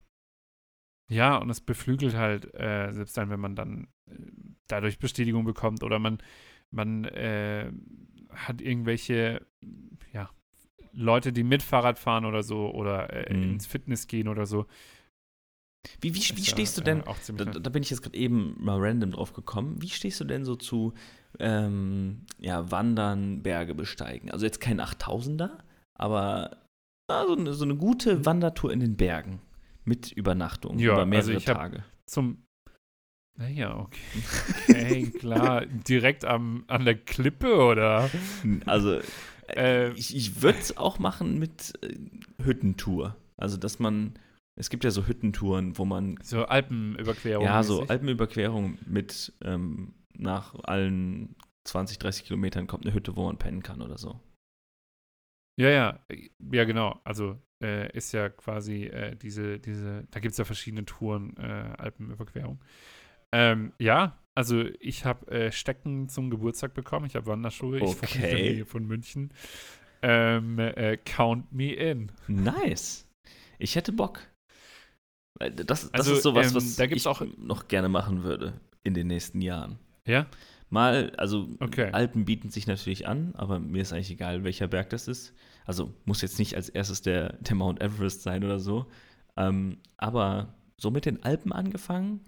Ja, und es beflügelt halt, äh, selbst dann, wenn man dann äh, dadurch Bestätigung bekommt oder man, man äh, hat irgendwelche, ja, Leute, die mit Fahrrad fahren oder so oder äh, Mhm. ins Fitness gehen oder so. Wie, wie, wie Ist ja, stehst du denn, äh, auch ziemlich da, nett. da bin ich jetzt gerade eben mal random drauf gekommen, wie stehst du denn so zu ähm, ja, Wandern, Berge besteigen? Also jetzt kein achttausender, aber ja, so, eine, so eine gute Wandertour in den Bergen mit Übernachtung Ja, über mehrere also ich habe Tage. zum, naja, okay, okay, klar, direkt am, an der Klippe oder? Also Äh, ich, ich würde es auch machen mit äh, Hüttentour. Also dass man, es gibt ja so Hüttentouren, wo man So Alpenüberquerung ja, so mäßig. Alpenüberquerung mit ähm, nach allen zwanzig, dreißig Kilometern kommt eine Hütte, wo man pennen kann oder so. Ja, ja, ja, genau. Also äh, ist ja quasi äh, diese, diese, da gibt es ja verschiedene Touren, äh, Alpenüberquerung. Ähm, ja, also ich habe äh, Stecken zum Geburtstag bekommen. Ich habe Wanderschuhe. Ich wohne in der Okay. Nähe von München. Ähm, äh, count me in. Nice. Ich hätte Bock. Weil Das, das Also ist sowas, ähm, was da gibt es ich auch, noch gerne machen würde in den nächsten Jahren. ja, Mal, also okay. Alpen bieten sich natürlich an, aber mir ist eigentlich egal, welcher Berg das ist. Also muss jetzt nicht als erstes der, der Mount Everest sein oder so. Ähm, aber so mit den Alpen angefangen,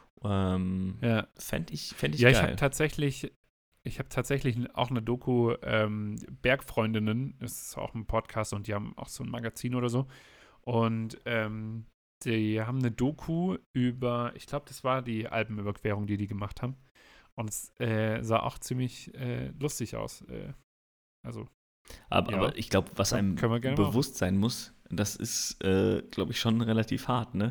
ähm, Ja, fände ich, fänd ich ja, ich habe geil. tatsächlich, ich habe tatsächlich auch eine Doku, ähm, Bergfreundinnen, das ist auch ein Podcast und die haben auch so ein Magazin oder so. Und ähm, die haben eine Doku über, ich glaube, das war die Alpenüberquerung, die die gemacht haben. Und es äh, sah auch ziemlich äh, lustig aus. Äh, also, Aber, ja, aber ich glaube, was können, einem können wir gerne machen. bewusst sein muss, das ist, äh, glaube ich, schon relativ hart, ne?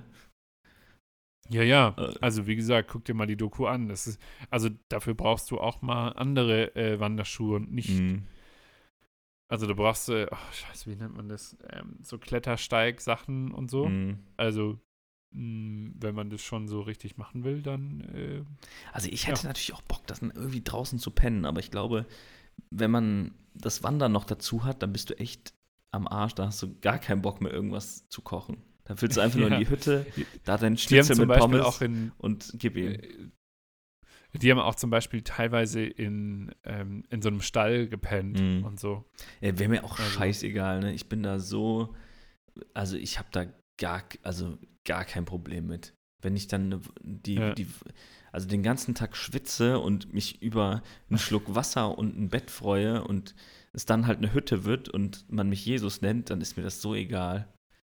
Ja, ja. Äh, Also, wie gesagt, guck dir mal die Doku an. Das ist, also, dafür brauchst du auch mal andere äh, Wanderschuhe und nicht. mh, Also, du brauchst, äh, oh, scheiße, wie nennt man das? Ähm, so Klettersteig-Sachen und so. mh. Also, mh, wenn man das schon so richtig machen will, dann. Äh, Also ich Ja. hätte natürlich auch Bock, das irgendwie draußen zu pennen, aber ich glaube, wenn man das Wandern noch dazu hat, dann bist du echt am Arsch, da hast du gar keinen Bock mehr, irgendwas zu kochen. Da willst du einfach nur in Ja. die Hütte, da dein Die haben Schnitzel zum mit Beispiel Pommes auch in. und gib ihm. Äh, Die haben auch zum Beispiel teilweise in, ähm, in so einem Stall gepennt Mhm. und so. Ja, wäre mir auch Also- scheißegal, ne? Ich bin da so, also ich habe da gar, also gar kein Problem mit. Wenn ich dann ne- die, Ja. die, also den ganzen Tag schwitze und mich über einen Schluck Wasser und ein Bett freue und es dann halt eine Hütte wird und man mich Jesus nennt, dann ist mir das so egal.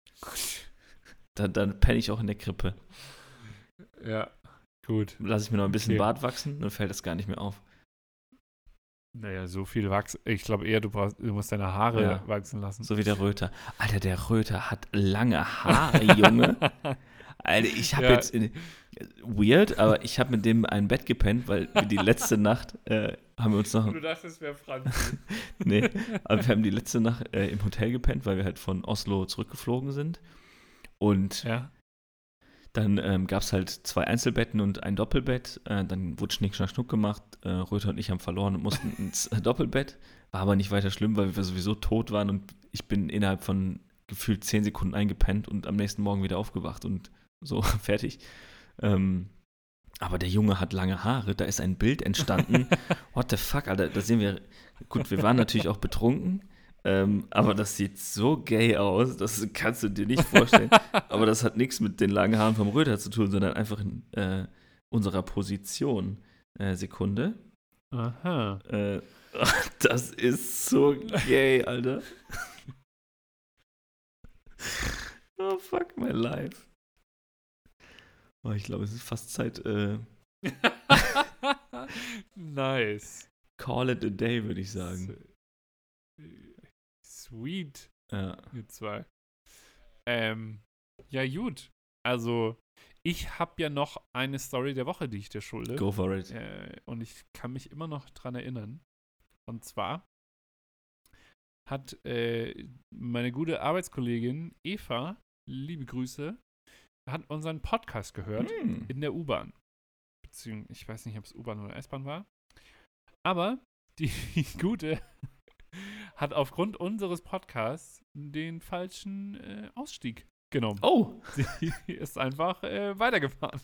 Dann, dann penne ich auch in der Krippe. Ja, gut. Lass ich mir noch ein bisschen Okay. Bart wachsen, dann fällt das gar nicht mehr auf. Naja, so viel wachsen. Ich glaube eher, du, brauchst, du musst deine Haare Ja. wachsen lassen. So wie der Röter. Alter, der Röter hat lange Haare, Junge. Alter, ich habe Ja. jetzt, in, weird, aber ich habe mit dem ein Bett gepennt, weil wir die letzte Nacht äh, haben wir uns noch, Du dachtest, es wäre Franz. nee, aber wir haben die letzte Nacht äh, im Hotel gepennt, weil wir halt von Oslo zurückgeflogen sind. Und Ja. dann ähm, gab es halt zwei Einzelbetten und ein Doppelbett. Äh, dann wurde Schnick, Schnack, Schnuck gemacht. Äh, Röther und ich haben verloren und mussten ins äh, Doppelbett. War aber nicht weiter schlimm, weil wir sowieso tot waren und ich bin innerhalb von gefühlt zehn Sekunden eingepennt und am nächsten Morgen wieder aufgewacht und so fertig. Ähm, aber der Junge hat lange Haare, da ist ein Bild entstanden. What the fuck, Alter, da sehen wir, gut, wir waren natürlich auch betrunken, ähm, aber das sieht so gay aus, das kannst du dir nicht vorstellen. Aber das hat nichts mit den langen Haaren vom Röder zu tun, sondern einfach in äh, unserer Position. Äh, Sekunde. Aha. Äh, das ist so gay, Alter. Oh, fuck my life. Oh, ich glaube, es ist fast Zeit, äh, Nice. call it a day, würde ich sagen. Sweet, Ja. ihr zwei. Ähm, ja, gut. Also, ich habe ja noch eine Story der Woche, die ich dir schulde. Go for it. Äh, und ich kann mich immer noch dran erinnern. Und zwar hat äh, meine gute Arbeitskollegin Eva, liebe Grüße, hat unseren Podcast gehört Hm. in der U-Bahn. Beziehungsweise, ich weiß nicht, ob es U-Bahn oder S-Bahn war. Aber die Gute hat aufgrund unseres Podcasts den falschen äh, Ausstieg genommen. Oh, Sie ist einfach äh, weitergefahren.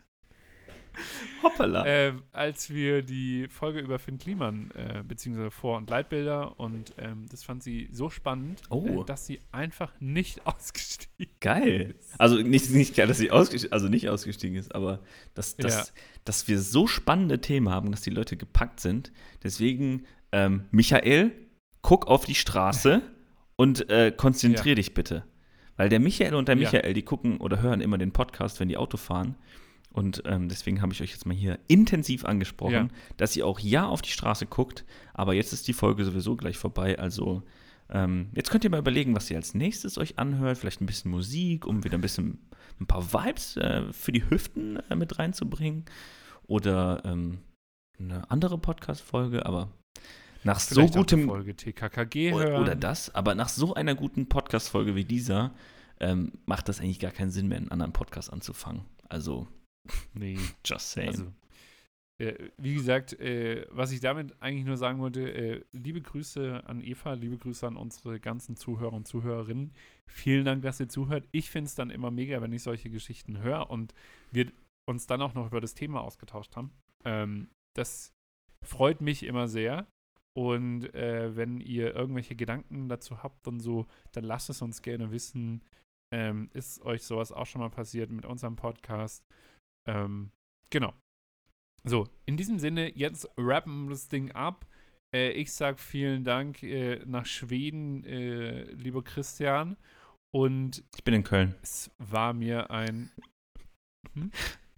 hoppala. Ähm, als wir die Folge über Finn Kliman, äh, beziehungsweise Vor- und Leitbilder, und ähm, das fand sie so spannend, Oh. äh, dass sie einfach nicht ausgestiegen Geil. ist. Also nicht, nicht geil, dass sie ausgestiegen, also nicht ausgestiegen ist, aber dass, dass, Ja. dass wir so spannende Themen haben, dass die Leute gepackt sind. Deswegen, ähm, Michael, guck auf die Straße und äh, konzentrier Ja. dich bitte. Weil der Michael und der Ja. Michael, die gucken oder hören immer den Podcast, wenn die Auto fahren. Und ähm, deswegen habe ich euch jetzt mal hier intensiv angesprochen, Ja. dass ihr auch ja auf die Straße guckt. Aber jetzt ist die Folge sowieso gleich vorbei. Also ähm, jetzt könnt ihr mal überlegen, was ihr als nächstes euch anhört. Vielleicht ein bisschen Musik, um wieder ein bisschen ein paar Vibes äh, für die Hüften äh, mit reinzubringen. Oder ähm, eine andere Podcast-Folge. Aber nach so Vielleicht auch die gutem Folge T K K G oder, hören. oder das, aber nach so einer guten Podcast-Folge wie dieser ähm, macht das eigentlich gar keinen Sinn mehr, einen anderen Podcast anzufangen. Also, Nee, just saying. also, äh, wie gesagt, äh, was ich damit eigentlich nur sagen wollte, äh, liebe Grüße an Eva, liebe Grüße an unsere ganzen Zuhörer und Zuhörerinnen. Vielen Dank, dass ihr zuhört. Ich finde es dann immer mega, wenn ich solche Geschichten höre und wir uns dann auch noch über das Thema ausgetauscht haben. Ähm, das freut mich immer sehr. Und äh, wenn ihr irgendwelche Gedanken dazu habt und so, dann lasst es uns gerne wissen. Ähm, ist euch sowas auch schon mal passiert mit unserem Podcast? Ähm, genau. So, in diesem Sinne, jetzt rappen wir das Ding ab. Äh, ich sag vielen Dank äh, nach Schweden, äh, lieber Christian. Und Ich bin in Köln. es war mir ein. Hm?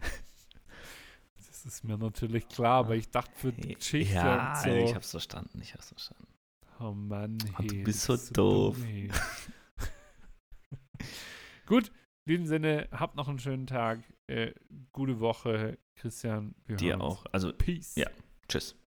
Das ist mir natürlich klar, aber ich dachte für die Geschichte Ja, und so. ich hab's verstanden, ich hab's verstanden. Oh Mann, Und du hey, bist so bist du doof. dumm, hey. Gut, in diesem Sinne, habt noch einen schönen Tag. Äh, gute Woche, Christian. Wir Dir hören uns. auch. Also, Peace. ja. Tschüss.